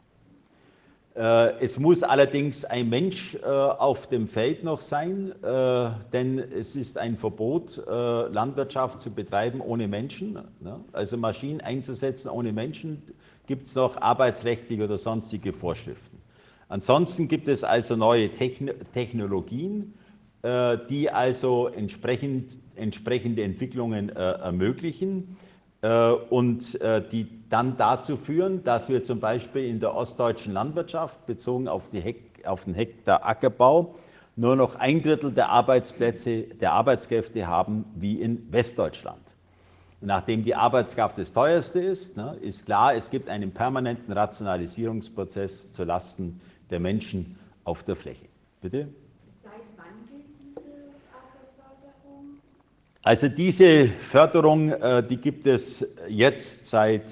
Es muss allerdings ein Mensch auf dem Feld noch sein, denn es ist ein Verbot, Landwirtschaft zu betreiben ohne Menschen. Also Maschinen einzusetzen ohne Menschen, gibt es noch arbeitsrechtliche oder sonstige Vorschriften. Ansonsten gibt es also neue Technologien, die also entsprechende Entwicklungen ermöglichen und die dann dazu führen, dass wir zum Beispiel in der ostdeutschen Landwirtschaft bezogen auf den Hektar Ackerbau nur noch 1/3 der Arbeitsplätze, der Arbeitskräfte haben wie in Westdeutschland. Und nachdem die Arbeitskraft das teuerste ist, ist klar, es gibt einen permanenten Rationalisierungsprozess zulasten der Menschen auf der Fläche. Bitte? Seit wann gilt diese Ackerförderung? Also diese Förderung, die gibt es jetzt seit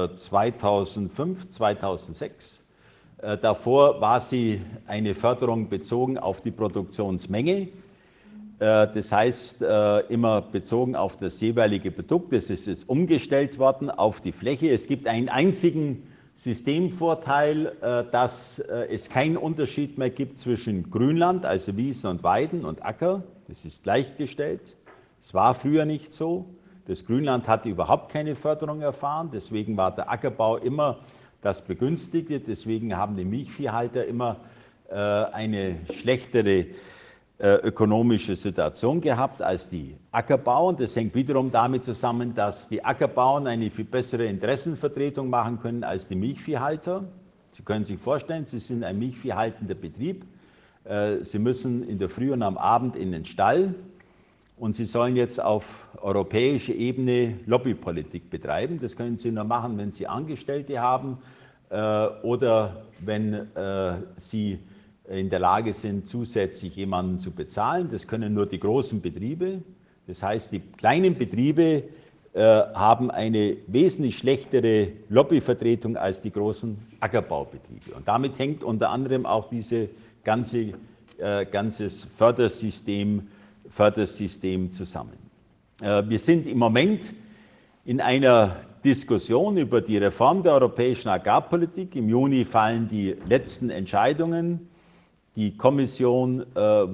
2005, 2006. Davor war sie eine Förderung bezogen auf die Produktionsmenge. Das heißt, immer bezogen auf das jeweilige Produkt. Das ist jetzt umgestellt worden auf die Fläche. Es gibt einen einzigen Systemvorteil, dass es keinen Unterschied mehr gibt zwischen Grünland, also Wiesen und Weiden, und Acker. Das ist gleichgestellt. Es war früher nicht so. Das Grünland hatte überhaupt keine Förderung erfahren. Deswegen war der Ackerbau immer das Begünstigte. Deswegen haben die Milchviehhalter immer eine schlechtere ökonomische Situation gehabt als die Ackerbauern. Das hängt wiederum damit zusammen, dass die Ackerbauern eine viel bessere Interessenvertretung machen können als die Milchviehhalter. Sie können sich vorstellen, Sie sind ein milchviehhaltender Betrieb. Sie müssen in der Früh und am Abend in den Stall und Sie sollen jetzt auf europäischer Ebene Lobbypolitik betreiben. Das können Sie nur machen, wenn Sie Angestellte haben oder wenn Sie in der Lage sind, zusätzlich jemanden zu bezahlen. Das können nur die großen Betriebe. Das heißt, die kleinen Betriebe haben eine wesentlich schlechtere Lobbyvertretung als die großen Ackerbaubetriebe. Und damit hängt unter anderem auch dieses ganzes Fördersystem zusammen. Wir sind im Moment in einer Diskussion über die Reform der europäischen Agrarpolitik. Im Juni fallen die letzten Entscheidungen. Die Kommission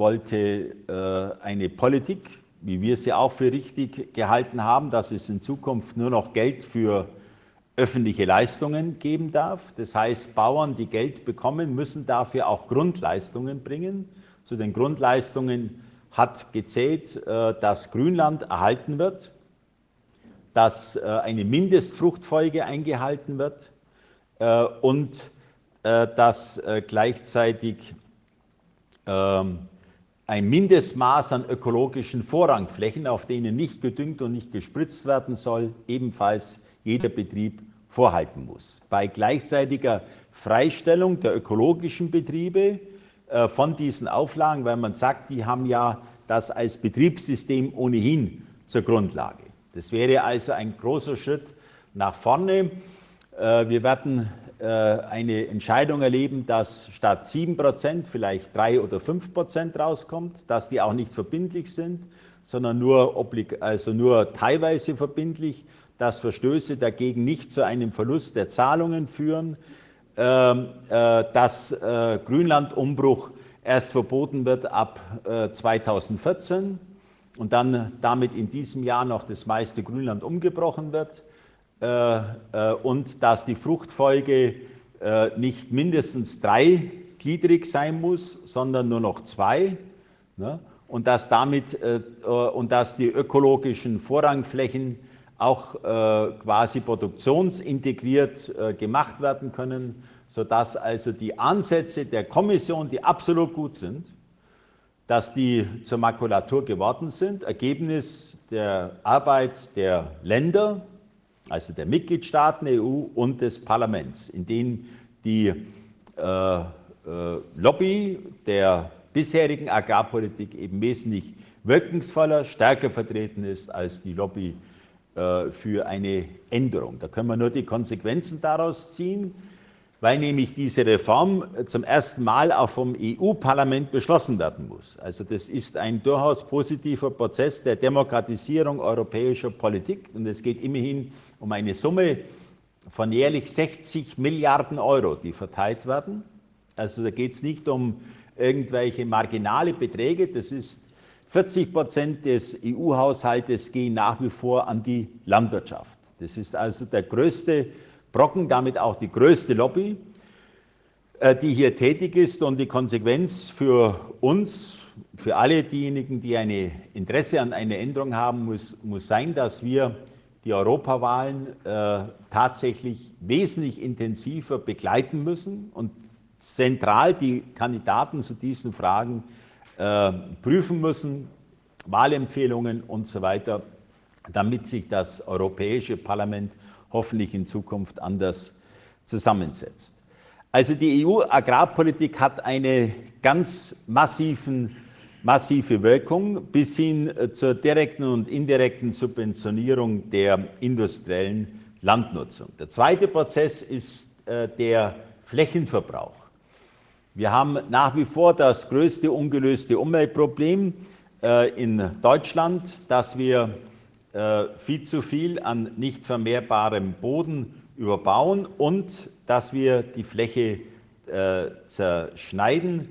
wollte eine Politik, wie wir sie auch für richtig gehalten haben, dass es in Zukunft nur noch Geld für öffentliche Leistungen geben darf. Das heißt, Bauern, die Geld bekommen, müssen dafür auch Grundleistungen bringen. Zu den Grundleistungen hat gezählt, dass Grünland erhalten wird, dass eine Mindestfruchtfolge eingehalten wird und dass gleichzeitig ein Mindestmaß an ökologischen Vorrangflächen, auf denen nicht gedüngt und nicht gespritzt werden soll, ebenfalls jeder Betrieb vorhalten muss. Bei gleichzeitiger Freistellung der ökologischen Betriebe von diesen Auflagen, weil man sagt, die haben ja das als Betriebssystem ohnehin zur Grundlage. Das wäre also ein großer Schritt nach vorne. Wir werden eine Entscheidung erleben, dass statt 7% vielleicht 3 oder 5% rauskommt, dass die auch nicht verbindlich sind, sondern nur teilweise verbindlich, dass Verstöße dagegen nicht zu einem Verlust der Zahlungen führen, dass Grünlandumbruch erst verboten wird ab 2014 und dann damit in diesem Jahr noch das meiste Grünland umgebrochen wird und dass die Fruchtfolge nicht mindestens dreigliedrig sein muss, sondern nur noch zwei, ne? Und dass die ökologischen Vorrangflächen auch quasi produktionsintegriert gemacht werden können, sodass also die Ansätze der Kommission, die absolut gut sind, dass die zur Makulatur geworden sind, Ergebnis der Arbeit der Länder, also der Mitgliedstaaten der EU und des Parlaments, in denen die Lobby der bisherigen Agrarpolitik eben wesentlich wirkungsvoller, stärker vertreten ist als die Lobby für eine Änderung. Da können wir nur die Konsequenzen daraus ziehen, weil nämlich diese Reform zum ersten Mal auch vom EU-Parlament beschlossen werden muss. Also das ist ein durchaus positiver Prozess der Demokratisierung europäischer Politik und es geht immerhin um eine Summe von jährlich 60 Milliarden Euro, die verteilt werden. Also da geht es nicht um irgendwelche marginale Beträge, das ist 40% des EU-Haushaltes gehen nach wie vor an die Landwirtschaft. Das ist also der größte Brocken, damit auch die größte Lobby, die hier tätig ist. Und die Konsequenz für uns, für alle diejenigen, die ein Interesse an einer Änderung haben, muss sein, dass wir die Europawahlen tatsächlich wesentlich intensiver begleiten müssen und zentral die Kandidaten zu diesen Fragen prüfen müssen, Wahlempfehlungen und so weiter, damit sich das Europäische Parlament hoffentlich in Zukunft anders zusammensetzt. Also die EU-Agrarpolitik hat eine ganz massive Wirkung bis hin zur direkten und indirekten Subventionierung der industriellen Landnutzung. Der zweite Prozess ist der Flächenverbrauch. Wir haben nach wie vor das größte ungelöste Umweltproblem in Deutschland, dass wir viel zu viel an nicht vermehrbarem Boden überbauen und dass wir die Fläche zerschneiden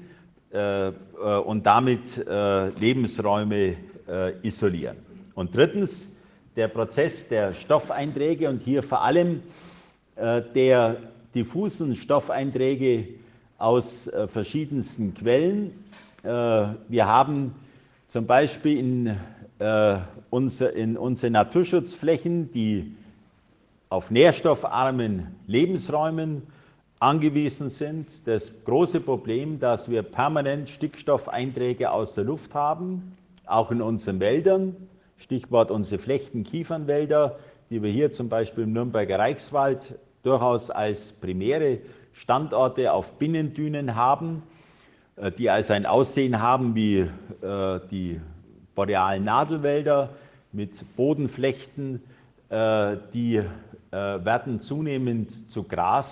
und damit Lebensräume isolieren. Und drittens der Prozess der Stoffeinträge und hier vor allem der diffusen Stoffeinträge aus verschiedensten Quellen. Wir haben zum Beispiel in unseren Naturschutzflächen, die auf nährstoffarmen Lebensräumen angewiesen sind, das große Problem, dass wir permanent Stickstoffeinträge aus der Luft haben, auch in unseren Wäldern, Stichwort unsere Flechten-Kiefernwälder, die wir hier zum Beispiel im Nürnberger Reichswald durchaus als primäre Standorte auf Binnendünen haben, die also ein Aussehen haben wie die borealen Nadelwälder mit Bodenflechten, die werden zunehmend zu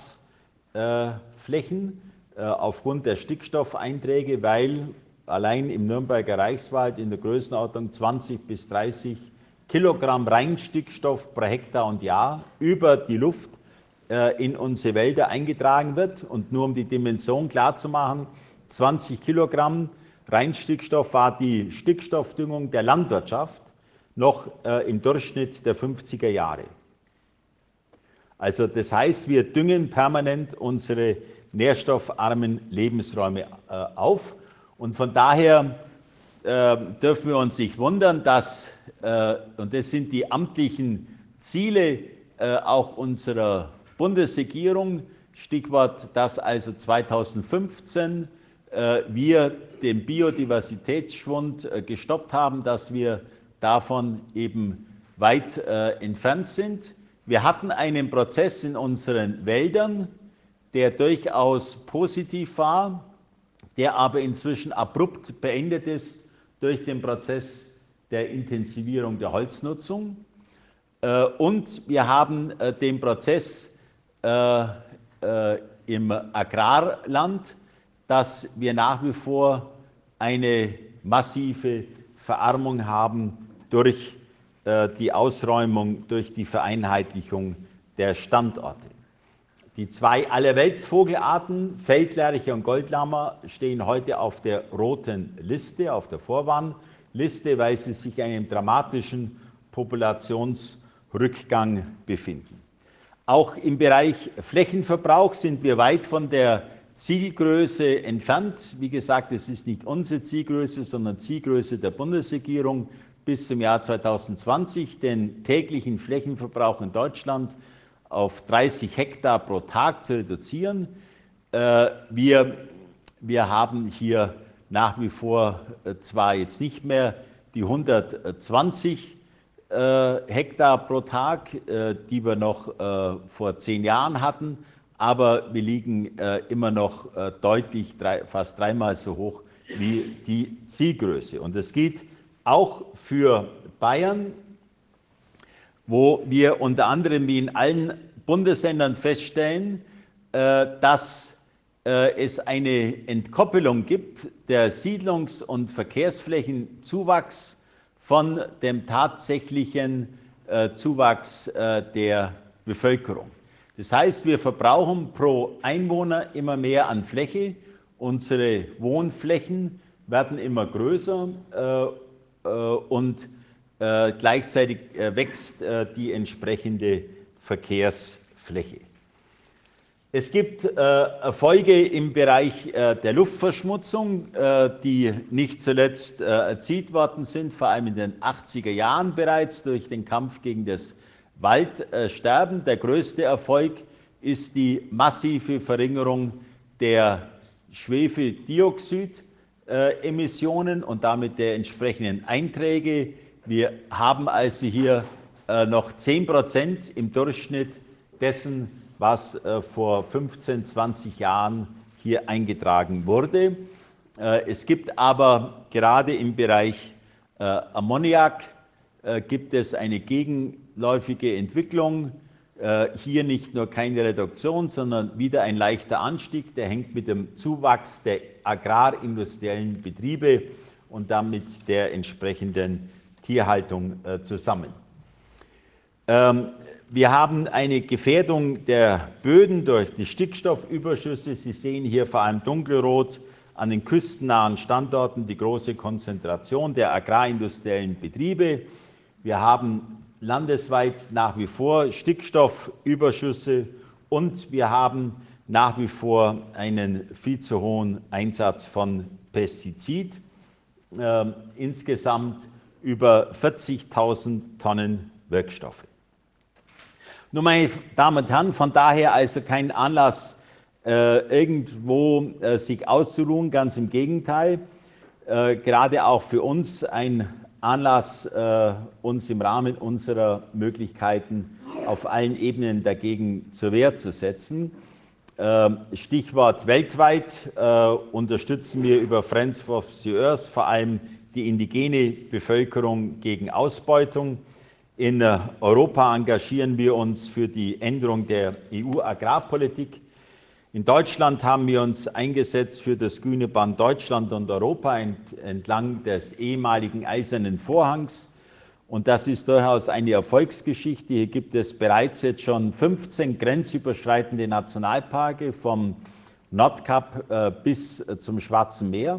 Grasflächen aufgrund der Stickstoffeinträge, weil allein im Nürnberger Reichswald in der Größenordnung 20 bis 30 Kilogramm Reinstickstoff pro Hektar und Jahr über die Luft in unsere Wälder eingetragen wird. Und nur um die Dimension klarzumachen, 20 Kilogramm Reinstickstoff war die Stickstoffdüngung der Landwirtschaft noch im Durchschnitt der 50er Jahre. Also das heißt, wir düngen permanent unsere nährstoffarmen Lebensräume auf. Und von daher dürfen wir uns nicht wundern, dass, und das sind die amtlichen Ziele auch unserer Bundesregierung, Stichwort, dass also 2015 wir den Biodiversitätsschwund gestoppt haben, dass wir davon eben weit entfernt sind. Wir hatten einen Prozess in unseren Wäldern, der durchaus positiv war, der aber inzwischen abrupt beendet ist durch den Prozess der Intensivierung der Holznutzung. Und wir haben den Prozess im Agrarland, dass wir nach wie vor eine massive Verarmung haben durch die Ausräumung, durch die Vereinheitlichung der Standorte. Die zwei Allerweltsvogelarten, Feldlerche und Goldlammer, stehen heute auf der roten Liste, auf der Vorwarnliste, weil sie sich in einem dramatischen Populationsrückgang befinden. Auch im Bereich Flächenverbrauch sind wir weit von der Zielgröße entfernt. Wie gesagt, es ist nicht unsere Zielgröße, sondern Zielgröße der Bundesregierung bis zum Jahr 2020, den täglichen Flächenverbrauch in Deutschland auf 30 Hektar pro Tag zu reduzieren. Wir haben hier nach wie vor zwar jetzt nicht mehr die 120 Hektar pro Tag, die wir noch vor 10 Jahren hatten, aber wir liegen immer noch deutlich, fast dreimal so hoch wie die Zielgröße. Und das gilt auch für Bayern, wo wir unter anderem wie in allen Bundesländern feststellen, dass es eine Entkoppelung gibt, der Siedlungs- und Verkehrsflächenzuwachs von dem tatsächlichen Zuwachs der Bevölkerung. Das heißt, wir verbrauchen pro Einwohner immer mehr an Fläche, unsere Wohnflächen werden immer größer und gleichzeitig wächst die entsprechende Verkehrsfläche. Es gibt Erfolge im Bereich der Luftverschmutzung, die nicht zuletzt erzielt worden sind, vor allem in den 80er Jahren bereits durch den Kampf gegen das Waldsterben. Der größte Erfolg ist die massive Verringerung der Schwefeldioxidemissionen und damit der entsprechenden Einträge. Wir haben also hier noch 10% im Durchschnitt dessen, was vor 15, 20 Jahren hier eingetragen wurde. Es gibt aber gerade im Bereich Ammoniak gibt es eine gegenläufige Entwicklung. Hier nicht nur keine Reduktion, sondern wieder ein leichter Anstieg. Der hängt mit dem Zuwachs der agrarindustriellen Betriebe und damit der entsprechenden Tierhaltung zusammen. Wir haben eine Gefährdung der Böden durch die Stickstoffüberschüsse. Sie sehen hier vor allem dunkelrot an den küstennahen Standorten die große Konzentration der agrarindustriellen Betriebe. Wir haben landesweit nach wie vor Stickstoffüberschüsse und wir haben nach wie vor einen viel zu hohen Einsatz von Pestizid. Insgesamt über 40.000 Tonnen Wirkstoffe. Nun, meine Damen und Herren, von daher also kein Anlass, irgendwo sich auszuruhen, ganz im Gegenteil. Gerade auch für uns ein Anlass, uns im Rahmen unserer Möglichkeiten auf allen Ebenen dagegen zur Wehr zu setzen. Stichwort weltweit unterstützen wir über Friends of the Earth vor allem die indigene Bevölkerung gegen Ausbeutung. In Europa engagieren wir uns für die Änderung der EU-Agrarpolitik. In Deutschland haben wir uns eingesetzt für das grüne Band Deutschland und Europa entlang des ehemaligen Eisernen Vorhangs. Und das ist durchaus eine Erfolgsgeschichte. Hier gibt es bereits jetzt schon 15 grenzüberschreitende Nationalparke vom Nordkap bis zum Schwarzen Meer,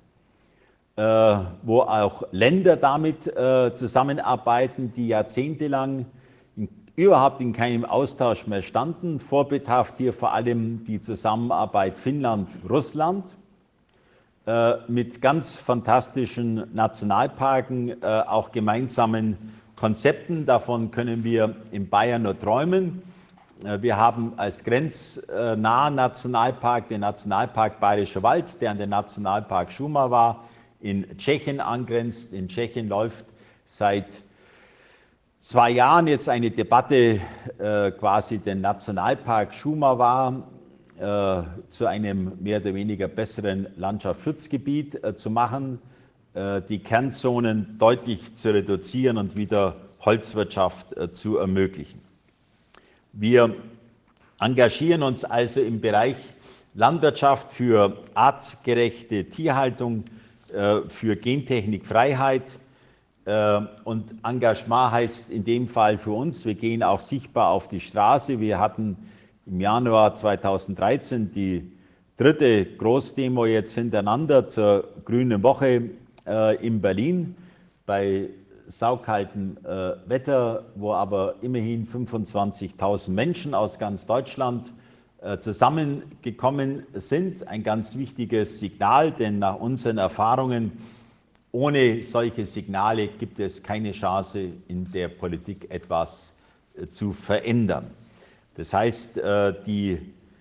wo auch Länder damit zusammenarbeiten, die jahrzehntelang überhaupt in keinem Austausch mehr standen. Vorbildhaft hier vor allem die Zusammenarbeit Finnland-Russland mit ganz fantastischen Nationalparken, auch gemeinsamen Konzepten. Davon können wir in Bayern nur träumen. Wir haben als grenznahen Nationalpark den Nationalpark Bayerischer Wald, der an den Nationalpark Šumava in Tschechien angrenzt. In Tschechien läuft seit 2 Jahren jetzt eine Debatte, quasi den Nationalpark Šumava zu einem mehr oder weniger besseren Landschaftsschutzgebiet zu machen, die Kernzonen deutlich zu reduzieren und wieder Holzwirtschaft zu ermöglichen. Wir engagieren uns also im Bereich Landwirtschaft für artgerechte Tierhaltung, für Gentechnikfreiheit. Und Engagement heißt in dem Fall für uns, wir gehen auch sichtbar auf die Straße. Wir hatten im Januar 2013 die dritte Großdemo jetzt hintereinander zur Grünen Woche in Berlin bei saukaltem Wetter, wo aber immerhin 25.000 Menschen aus ganz Deutschland zusammengekommen sind. Ein ganz wichtiges Signal, denn nach unseren Erfahrungen ohne solche Signale gibt es keine Chance, in der Politik etwas zu verändern. Das heißt, die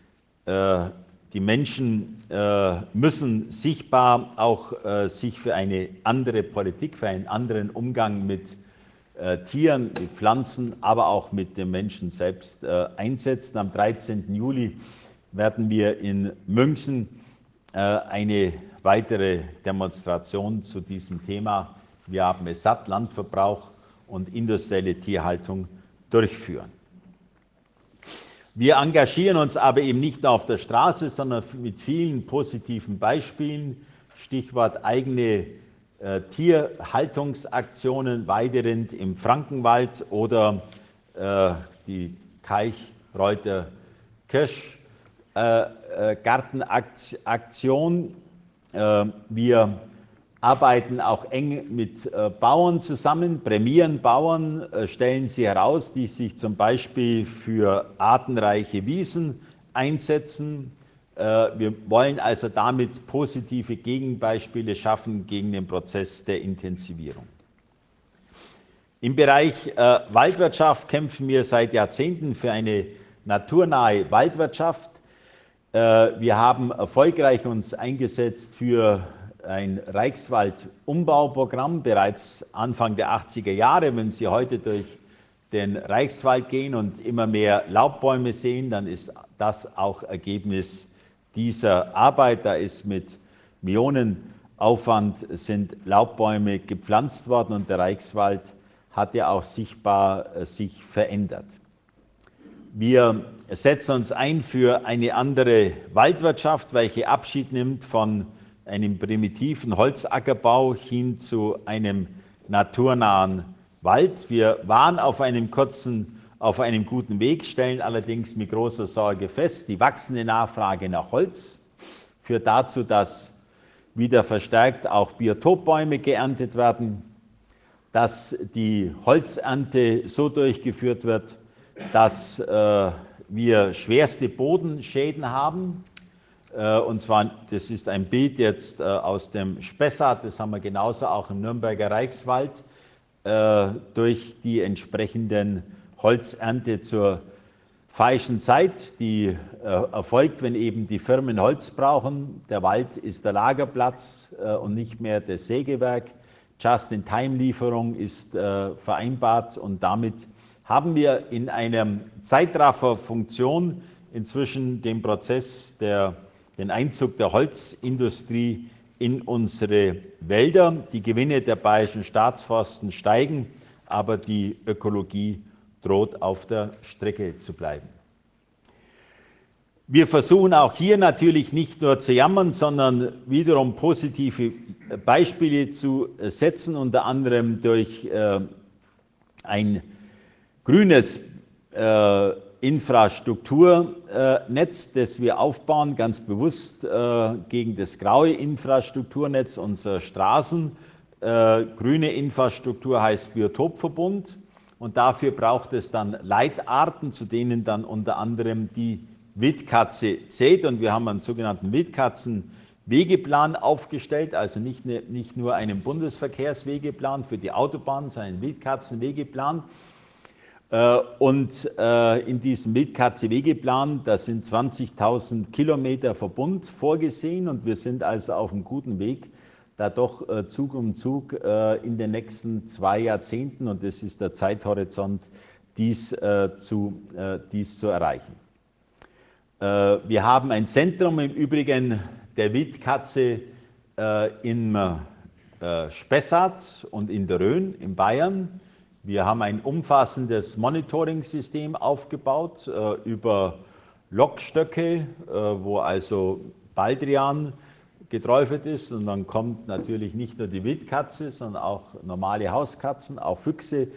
Menschen müssen sichtbar auch sich für eine andere Politik, für einen anderen Umgang mit Tieren, mit Pflanzen, aber auch mit dem Menschen selbst einsetzen. Am 13. Juli werden wir in München eine weitere Demonstration zu diesem Thema "Wir haben es satt, Landverbrauch und industrielle Tierhaltung" durchführen. Wir engagieren uns aber eben nicht nur auf der Straße, sondern mit vielen positiven Beispielen. Stichwort eigene Tierhaltungsaktionen, Weiderind im Frankenwald oder die Kaichreuter Kirschgartenaktion. Wir arbeiten auch eng mit Bauern zusammen, prämieren Bauern, stellen sie heraus, die sich zum Beispiel für artenreiche Wiesen einsetzen. Wir wollen also damit positive Gegenbeispiele schaffen gegen den Prozess der Intensivierung. Im Bereich Waldwirtschaft kämpfen wir seit Jahrzehnten für eine naturnahe Waldwirtschaft. Wir haben erfolgreich uns eingesetzt für ein Reichswaldumbauprogramm bereits Anfang der 80er Jahre. Wenn Sie heute durch den Reichswald gehen und immer mehr Laubbäume sehen, dann ist das auch Ergebnis dieser Arbeit. Da ist mit Millionenaufwand sind Laubbäume gepflanzt worden und der Reichswald hat ja auch sichtbar sich verändert. Wir setzen uns ein für eine andere Waldwirtschaft, welche Abschied nimmt von einem primitiven Holzackerbau hin zu einem naturnahen Wald. Wir waren auf einem guten Weg, stellen allerdings mit großer Sorge fest, die wachsende Nachfrage nach Holz führt dazu, dass wieder verstärkt auch Biotopbäume geerntet werden, dass die Holzernte so durchgeführt wird, dass wir schwerste Bodenschäden haben. Und zwar, das ist ein Bild jetzt aus dem Spessart, das haben wir genauso auch im Nürnberger Reichswald, durch die entsprechenden Holzernte zur falschen Zeit, die erfolgt, wenn eben die Firmen Holz brauchen. Der Wald ist der Lagerplatz und nicht mehr das Sägewerk. Just-in-Time-Lieferung ist vereinbart und damit haben wir in einer Zeitrafferfunktion inzwischen den Prozess den Einzug der Holzindustrie in unsere Wälder. Die Gewinne der bayerischen Staatsforsten steigen, aber die Ökologie droht auf der Strecke zu bleiben. Wir versuchen auch hier natürlich nicht nur zu jammern, sondern wiederum positive Beispiele zu setzen, unter anderem durch ein grünes Infrastrukturnetz, das wir aufbauen, ganz bewusst gegen das graue Infrastrukturnetz unserer Straßen. Grüne Infrastruktur heißt Biotopverbund und dafür braucht es dann Leitarten, zu denen dann unter anderem die Wildkatze zählt. Und wir haben einen sogenannten Wildkatzenwegeplan aufgestellt, also nicht nur einen Bundesverkehrswegeplan für die Autobahn, sondern einen Wildkatzenwegeplan. Und in diesem Wildkatze-Wegeplan, da sind 20.000 Kilometer Verbund vorgesehen und wir sind also auf einem guten Weg, da doch Zug um Zug in den nächsten 2 Jahrzehnten, und das ist der Zeithorizont, dies zu erreichen. Wir haben ein Zentrum im Übrigen der Wildkatze im Spessart und in der Rhön in Bayern. Wir haben ein umfassendes Monitoring-System aufgebaut über Lockstöcke, wo also Baldrian geträufelt ist. Und dann kommt natürlich nicht nur die Wildkatze, sondern auch normale Hauskatzen, auch Füchse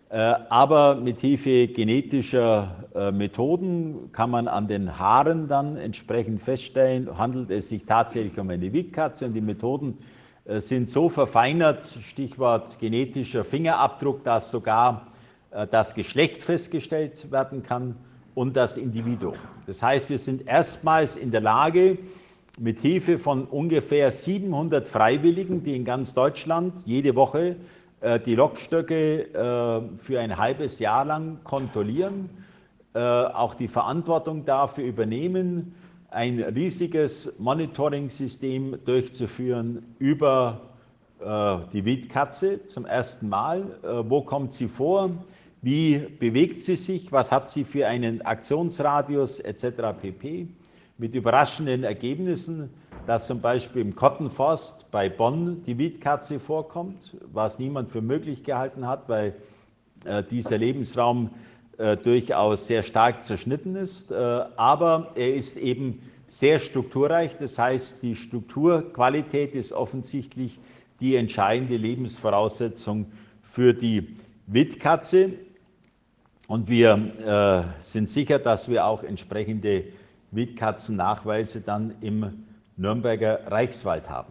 Aber mit Hilfe genetischer Methoden kann man an den Haaren dann entsprechend feststellen, handelt es sich tatsächlich um eine Wildkatze, und die Methoden sind so verfeinert, Stichwort genetischer Fingerabdruck, dass sogar das Geschlecht festgestellt werden kann und das Individuum. Das heißt, wir sind erstmals in der Lage, mit Hilfe von ungefähr 700 Freiwilligen, die in ganz Deutschland jede Woche die Lokstöcke für ein halbes Jahr lang kontrollieren, auch die Verantwortung dafür übernehmen, ein riesiges Monitoring-System durchzuführen über die Wildkatze zum ersten Mal. Wo kommt sie vor? Wie bewegt sie sich? Was hat sie für einen Aktionsradius etc. pp. Mit überraschenden Ergebnissen, dass zum Beispiel im Kottenforst bei Bonn die Wildkatze vorkommt, was niemand für möglich gehalten hat, weil dieser Lebensraum durchaus sehr stark zerschnitten ist. Aber er ist eben sehr strukturreich, das heißt, die Strukturqualität ist offensichtlich die entscheidende Lebensvoraussetzung für die Wildkatze. Und wir sind sicher, dass wir auch entsprechende Wildkatzennachweise dann im Nürnberger Reichswald haben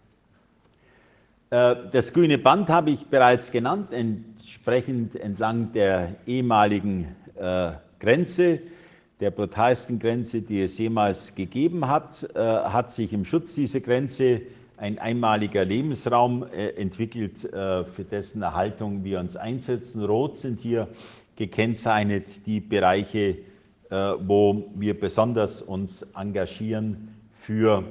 werden. Das grüne Band habe ich bereits genannt, entsprechend entlang der ehemaligen Grenze, der brutalsten Grenze, die es jemals gegeben hat, hat sich im Schutz dieser Grenze ein einmaliger Lebensraum entwickelt, für dessen Erhaltung wir uns einsetzen. Rot sind hier gekennzeichnet die Bereiche, wo wir besonders uns engagieren für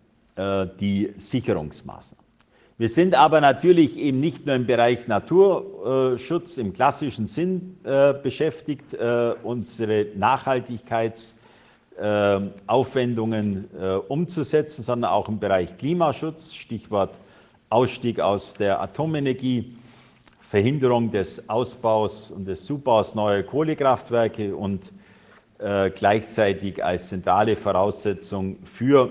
die Sicherungsmaßnahmen. Wir sind aber natürlich eben nicht nur im Bereich Naturschutz im klassischen Sinn beschäftigt, unsere Nachhaltigkeitsaufwendungen umzusetzen, sondern auch im Bereich Klimaschutz, Stichwort Ausstieg aus der Atomenergie, Verhinderung des Ausbaus und des Zubaus neuer Kohlekraftwerke und gleichzeitig als zentrale Voraussetzung für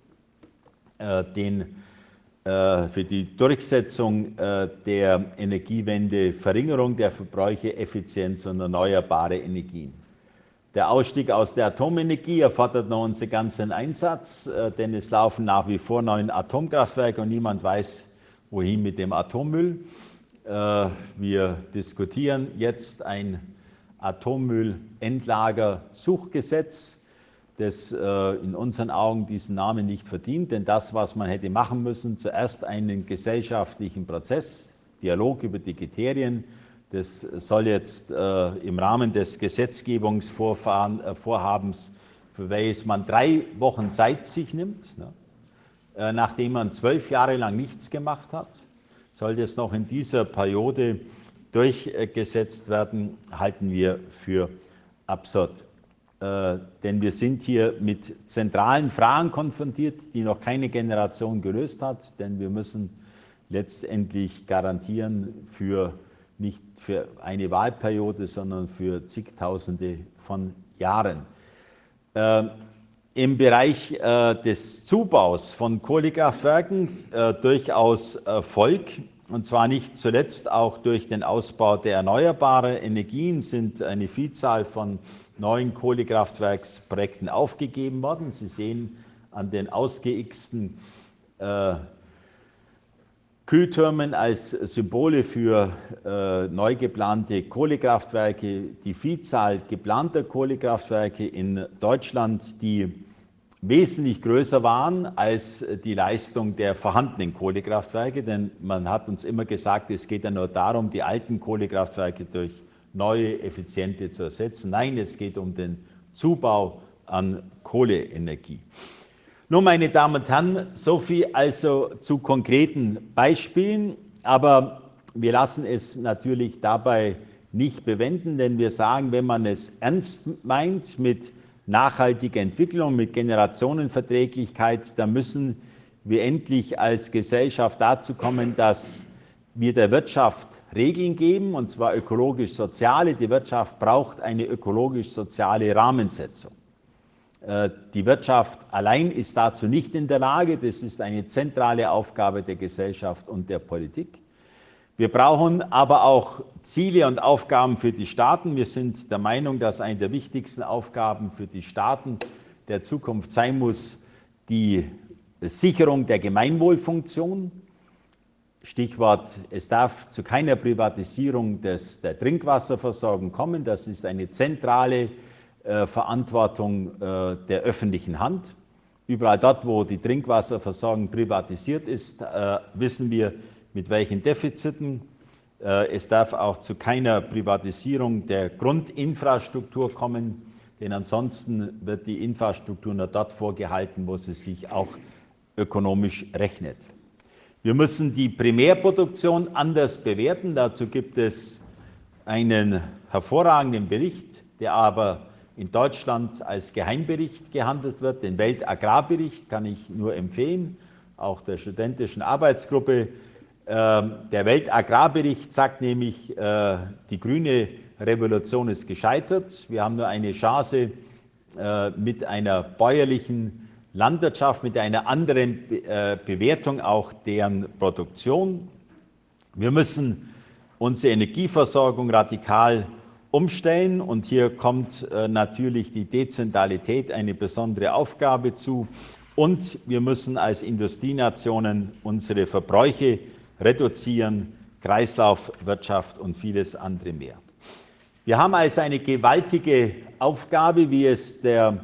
die Durchsetzung der Energiewende, Verringerung der Verbräuche, Effizienz und erneuerbare Energien. Der Ausstieg aus der Atomenergie erfordert noch unseren ganzen Einsatz, denn es laufen nach wie vor 9 Atomkraftwerke und niemand weiß, wohin mit dem Atommüll. Wir diskutieren jetzt ein Atommüllendlagersuchgesetz, das in unseren Augen diesen Namen nicht verdient, denn das, was man hätte machen müssen, zuerst einen gesellschaftlichen Prozess, Dialog über die Kriterien, das soll jetzt im Rahmen des Gesetzgebungsvorhabens, für welches man 3 Wochen Zeit sich nimmt, nachdem man 12 Jahre lang nichts gemacht hat, soll das noch in dieser Periode durchgesetzt werden, halten wir für absurd. Denn wir sind hier mit zentralen Fragen konfrontiert, die noch keine Generation gelöst hat, denn wir müssen letztendlich garantieren nicht für eine Wahlperiode, sondern für zigtausende von Jahren. Im Bereich des Zubaus von Kohlekraftwerken durchaus Erfolg, und zwar nicht zuletzt auch durch den Ausbau der erneuerbaren Energien sind eine Vielzahl von neuen Kohlekraftwerksprojekten aufgegeben worden. Sie sehen an den ausgeixten Kühltürmen als Symbole für neu geplante Kohlekraftwerke die Vielzahl geplanter Kohlekraftwerke in Deutschland, die wesentlich größer waren als die Leistung der vorhandenen Kohlekraftwerke, denn man hat uns immer gesagt, es geht ja nur darum, die alten Kohlekraftwerke durch neue, effiziente zu ersetzen. Nein, es geht um den Zubau an Kohleenergie. Nun, meine Damen und Herren, so viel also zu konkreten Beispielen, aber wir lassen es natürlich dabei nicht bewenden, denn wir sagen, wenn man es ernst meint mit nachhaltiger Entwicklung, mit Generationenverträglichkeit, dann müssen wir endlich als Gesellschaft dazu kommen, dass wir der Wirtschaft Regeln geben, und zwar ökologisch-soziale. Die Wirtschaft braucht eine ökologisch-soziale Rahmensetzung. Die Wirtschaft allein ist dazu nicht in der Lage. Das ist eine zentrale Aufgabe der Gesellschaft und der Politik. Wir brauchen aber auch Ziele und Aufgaben für die Staaten. Wir sind der Meinung, dass eine der wichtigsten Aufgaben für die Staaten der Zukunft sein muss, die Sicherung der Gemeinwohlfunktion. Stichwort, es darf zu keiner Privatisierung der Trinkwasserversorgung kommen. Das ist eine zentrale Verantwortung der öffentlichen Hand. Überall dort, wo die Trinkwasserversorgung privatisiert ist, wissen wir, mit welchen Defiziten. Es darf auch zu keiner Privatisierung der Grundinfrastruktur kommen, denn ansonsten wird die Infrastruktur nur dort vorgehalten, wo sie sich auch ökonomisch rechnet. Wir müssen die Primärproduktion anders bewerten. Dazu gibt es einen hervorragenden Bericht, der aber in Deutschland als Geheimbericht gehandelt wird. Den Weltagrarbericht kann ich nur empfehlen, auch der studentischen Arbeitsgruppe. Der Weltagrarbericht sagt nämlich, die grüne Revolution ist gescheitert. Wir haben nur eine Chance mit einer bäuerlichen Landwirtschaft, mit einer anderen Bewertung auch deren Produktion. Wir müssen unsere Energieversorgung radikal umstellen und hier kommt natürlich die Dezentralität eine besondere Aufgabe zu und wir müssen als Industrienationen unsere Verbräuche reduzieren, Kreislaufwirtschaft und vieles andere mehr. Wir haben also eine gewaltige Aufgabe, wie es der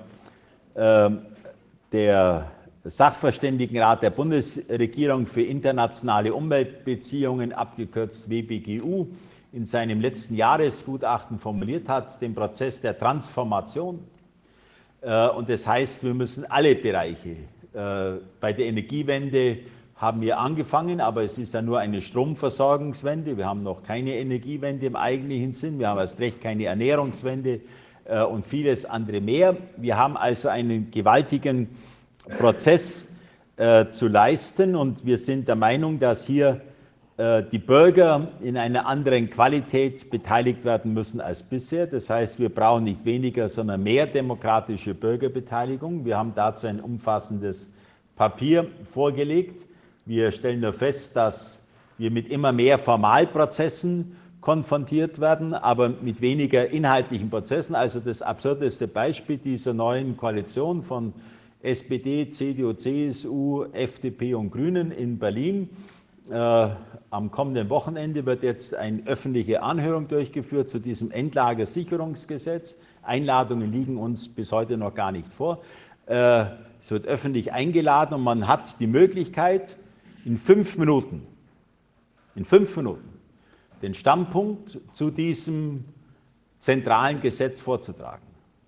Sachverständigenrat der Bundesregierung für internationale Umweltbeziehungen, abgekürzt WBGU, in seinem letzten Jahresgutachten formuliert hat, den Prozess der Transformation. Und das heißt, wir müssen alle Bereiche, bei der Energiewende haben wir angefangen, aber es ist ja nur eine Stromversorgungswende. Wir haben noch keine Energiewende im eigentlichen Sinn. Wir haben erst recht keine Ernährungswende und vieles andere mehr. Wir haben also einen gewaltigen Prozess zu leisten und wir sind der Meinung, dass hier die Bürger in einer anderen Qualität beteiligt werden müssen als bisher. Das heißt, wir brauchen nicht weniger, sondern mehr demokratische Bürgerbeteiligung. Wir haben dazu ein umfassendes Papier vorgelegt. Wir stellen nur fest, dass wir mit immer mehr Formalprozessen konfrontiert werden, aber mit weniger inhaltlichen Prozessen. Also das absurdeste Beispiel dieser neuen Koalition von SPD, CDU, CSU, FDP und Grünen in Berlin. Am kommenden Wochenende wird jetzt eine öffentliche Anhörung durchgeführt zu diesem Endlagersicherungsgesetz. Einladungen liegen uns bis heute noch gar nicht vor. Es wird öffentlich eingeladen und man hat die Möglichkeit, in 5 Minuten den Standpunkt zu diesem zentralen Gesetz vorzutragen.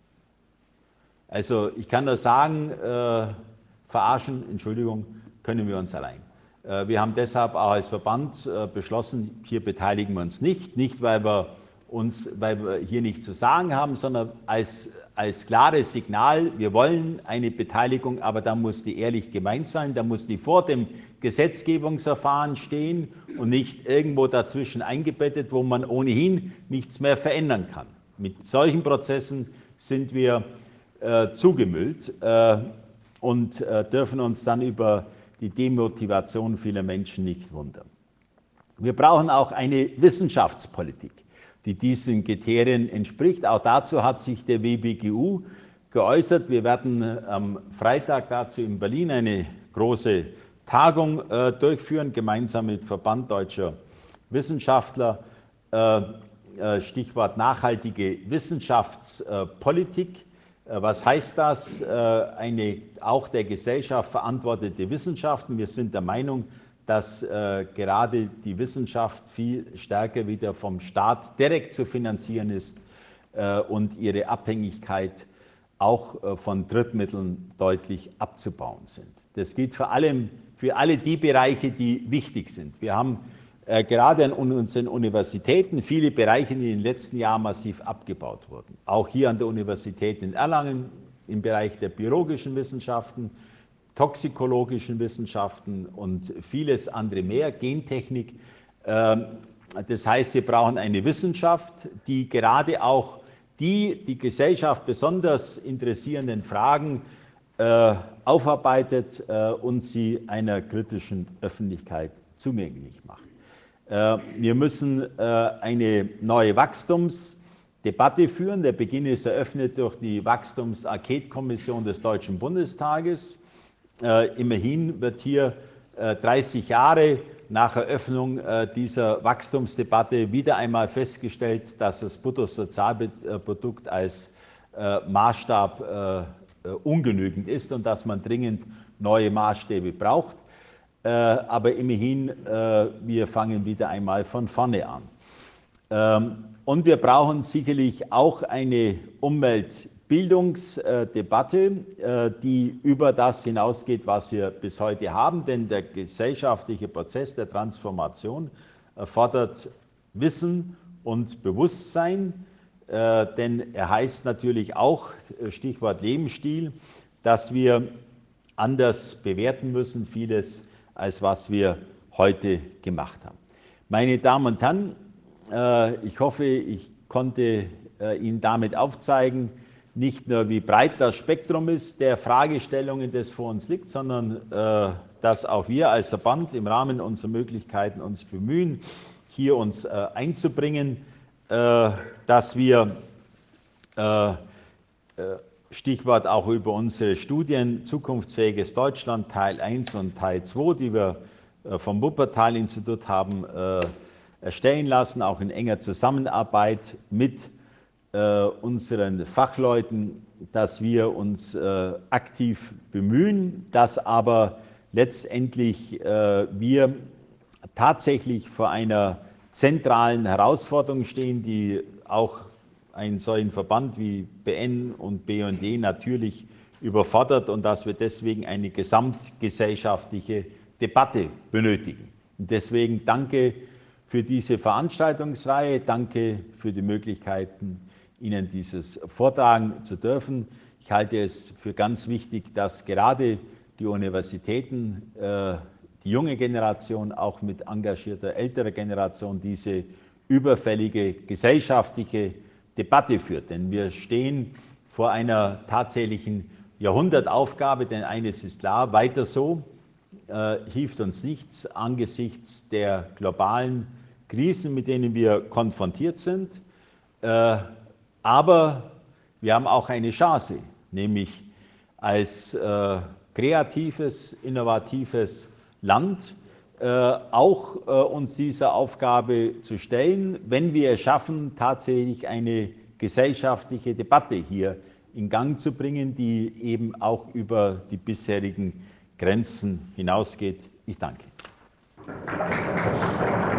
Also ich kann nur sagen, verarschen, Entschuldigung, können wir uns allein. Wir haben deshalb auch als Verband beschlossen, hier beteiligen wir uns nicht, weil wir hier nichts zu sagen haben, sondern als klares Signal, wir wollen eine Beteiligung, aber da muss die ehrlich gemeint sein, da muss die vor dem Gesetzgebungsverfahren stehen und nicht irgendwo dazwischen eingebettet, wo man ohnehin nichts mehr verändern kann. Mit solchen Prozessen sind wir zugemüllt und dürfen uns dann über die Demotivation vieler Menschen nicht wundern. Wir brauchen auch eine Wissenschaftspolitik, die diesen Kriterien entspricht. Auch dazu hat sich der WBGU geäußert. Wir werden am Freitag dazu in Berlin eine große Tagung durchführen, gemeinsam mit Verband Deutscher Wissenschaftler. Stichwort nachhaltige Wissenschaftspolitik. Was heißt das? Eine auch der Gesellschaft verantwortete Wissenschaften. Wir sind der Meinung, dass gerade die Wissenschaft viel stärker wieder vom Staat direkt zu finanzieren ist und ihre Abhängigkeit auch von Drittmitteln deutlich abzubauen sind. Das gilt für alle die Bereiche, die wichtig sind. Wir haben gerade an unseren Universitäten viele Bereiche, die in den letzten Jahren massiv abgebaut wurden. Auch hier an der Universität in Erlangen im Bereich der biologischen Wissenschaften, toxikologischen Wissenschaften und vieles andere mehr, Gentechnik. Das heißt, wir brauchen eine Wissenschaft, die gerade auch die Gesellschaft besonders interessierenden Fragen aufarbeitet und sie einer kritischen Öffentlichkeit zugänglich macht. Wir müssen eine neue Wachstumsdebatte führen. Der Beginn ist eröffnet durch die Wachstumsaketkommission des Deutschen Bundestages. Immerhin wird hier 30 Jahre nach Eröffnung dieser Wachstumsdebatte wieder einmal festgestellt, dass das Bruttosozialprodukt als Maßstab ungenügend ist und dass man dringend neue Maßstäbe braucht. Aber immerhin, wir fangen wieder einmal von vorne an. Und wir brauchen sicherlich auch eine Umweltbildungsdebatte, die über das hinausgeht, was wir bis heute haben. Denn der gesellschaftliche Prozess der Transformation erfordert Wissen und Bewusstsein. Denn er heißt natürlich auch, Stichwort Lebensstil, dass wir anders bewerten müssen, vieles, als was wir heute gemacht haben. Meine Damen und Herren, ich hoffe, ich konnte Ihnen damit aufzeigen, nicht nur wie breit das Spektrum ist der Fragestellungen, das vor uns liegt, sondern dass auch wir als Verband im Rahmen unserer Möglichkeiten uns bemühen, hier uns einzubringen, dass wir Stichwort auch über unsere Studien Zukunftsfähiges Deutschland Teil 1 und Teil 2, die wir vom Wuppertal-Institut haben erstellen lassen, auch in enger Zusammenarbeit mit unseren Fachleuten, dass wir uns aktiv bemühen, dass aber letztendlich wir tatsächlich vor einer zentralen Herausforderungen stehen, die auch einen solchen Verband wie BN und BUND natürlich überfordert und dass wir deswegen eine gesamtgesellschaftliche Debatte benötigen. Und deswegen danke für diese Veranstaltungsreihe, danke für die Möglichkeiten, Ihnen dieses vortragen zu dürfen. Ich halte es für ganz wichtig, dass gerade die Universitäten, die junge Generation, auch mit engagierter älterer Generation, diese überfällige gesellschaftliche Debatte führt. Denn wir stehen vor einer tatsächlichen Jahrhundertaufgabe, denn eines ist klar, weiter so hilft uns nichts angesichts der globalen Krisen, mit denen wir konfrontiert sind. Aber wir haben auch eine Chance, nämlich als kreatives, innovatives Land auch uns dieser Aufgabe zu stellen, wenn wir es schaffen, tatsächlich eine gesellschaftliche Debatte hier in Gang zu bringen, die eben auch über die bisherigen Grenzen hinausgeht. Ich danke.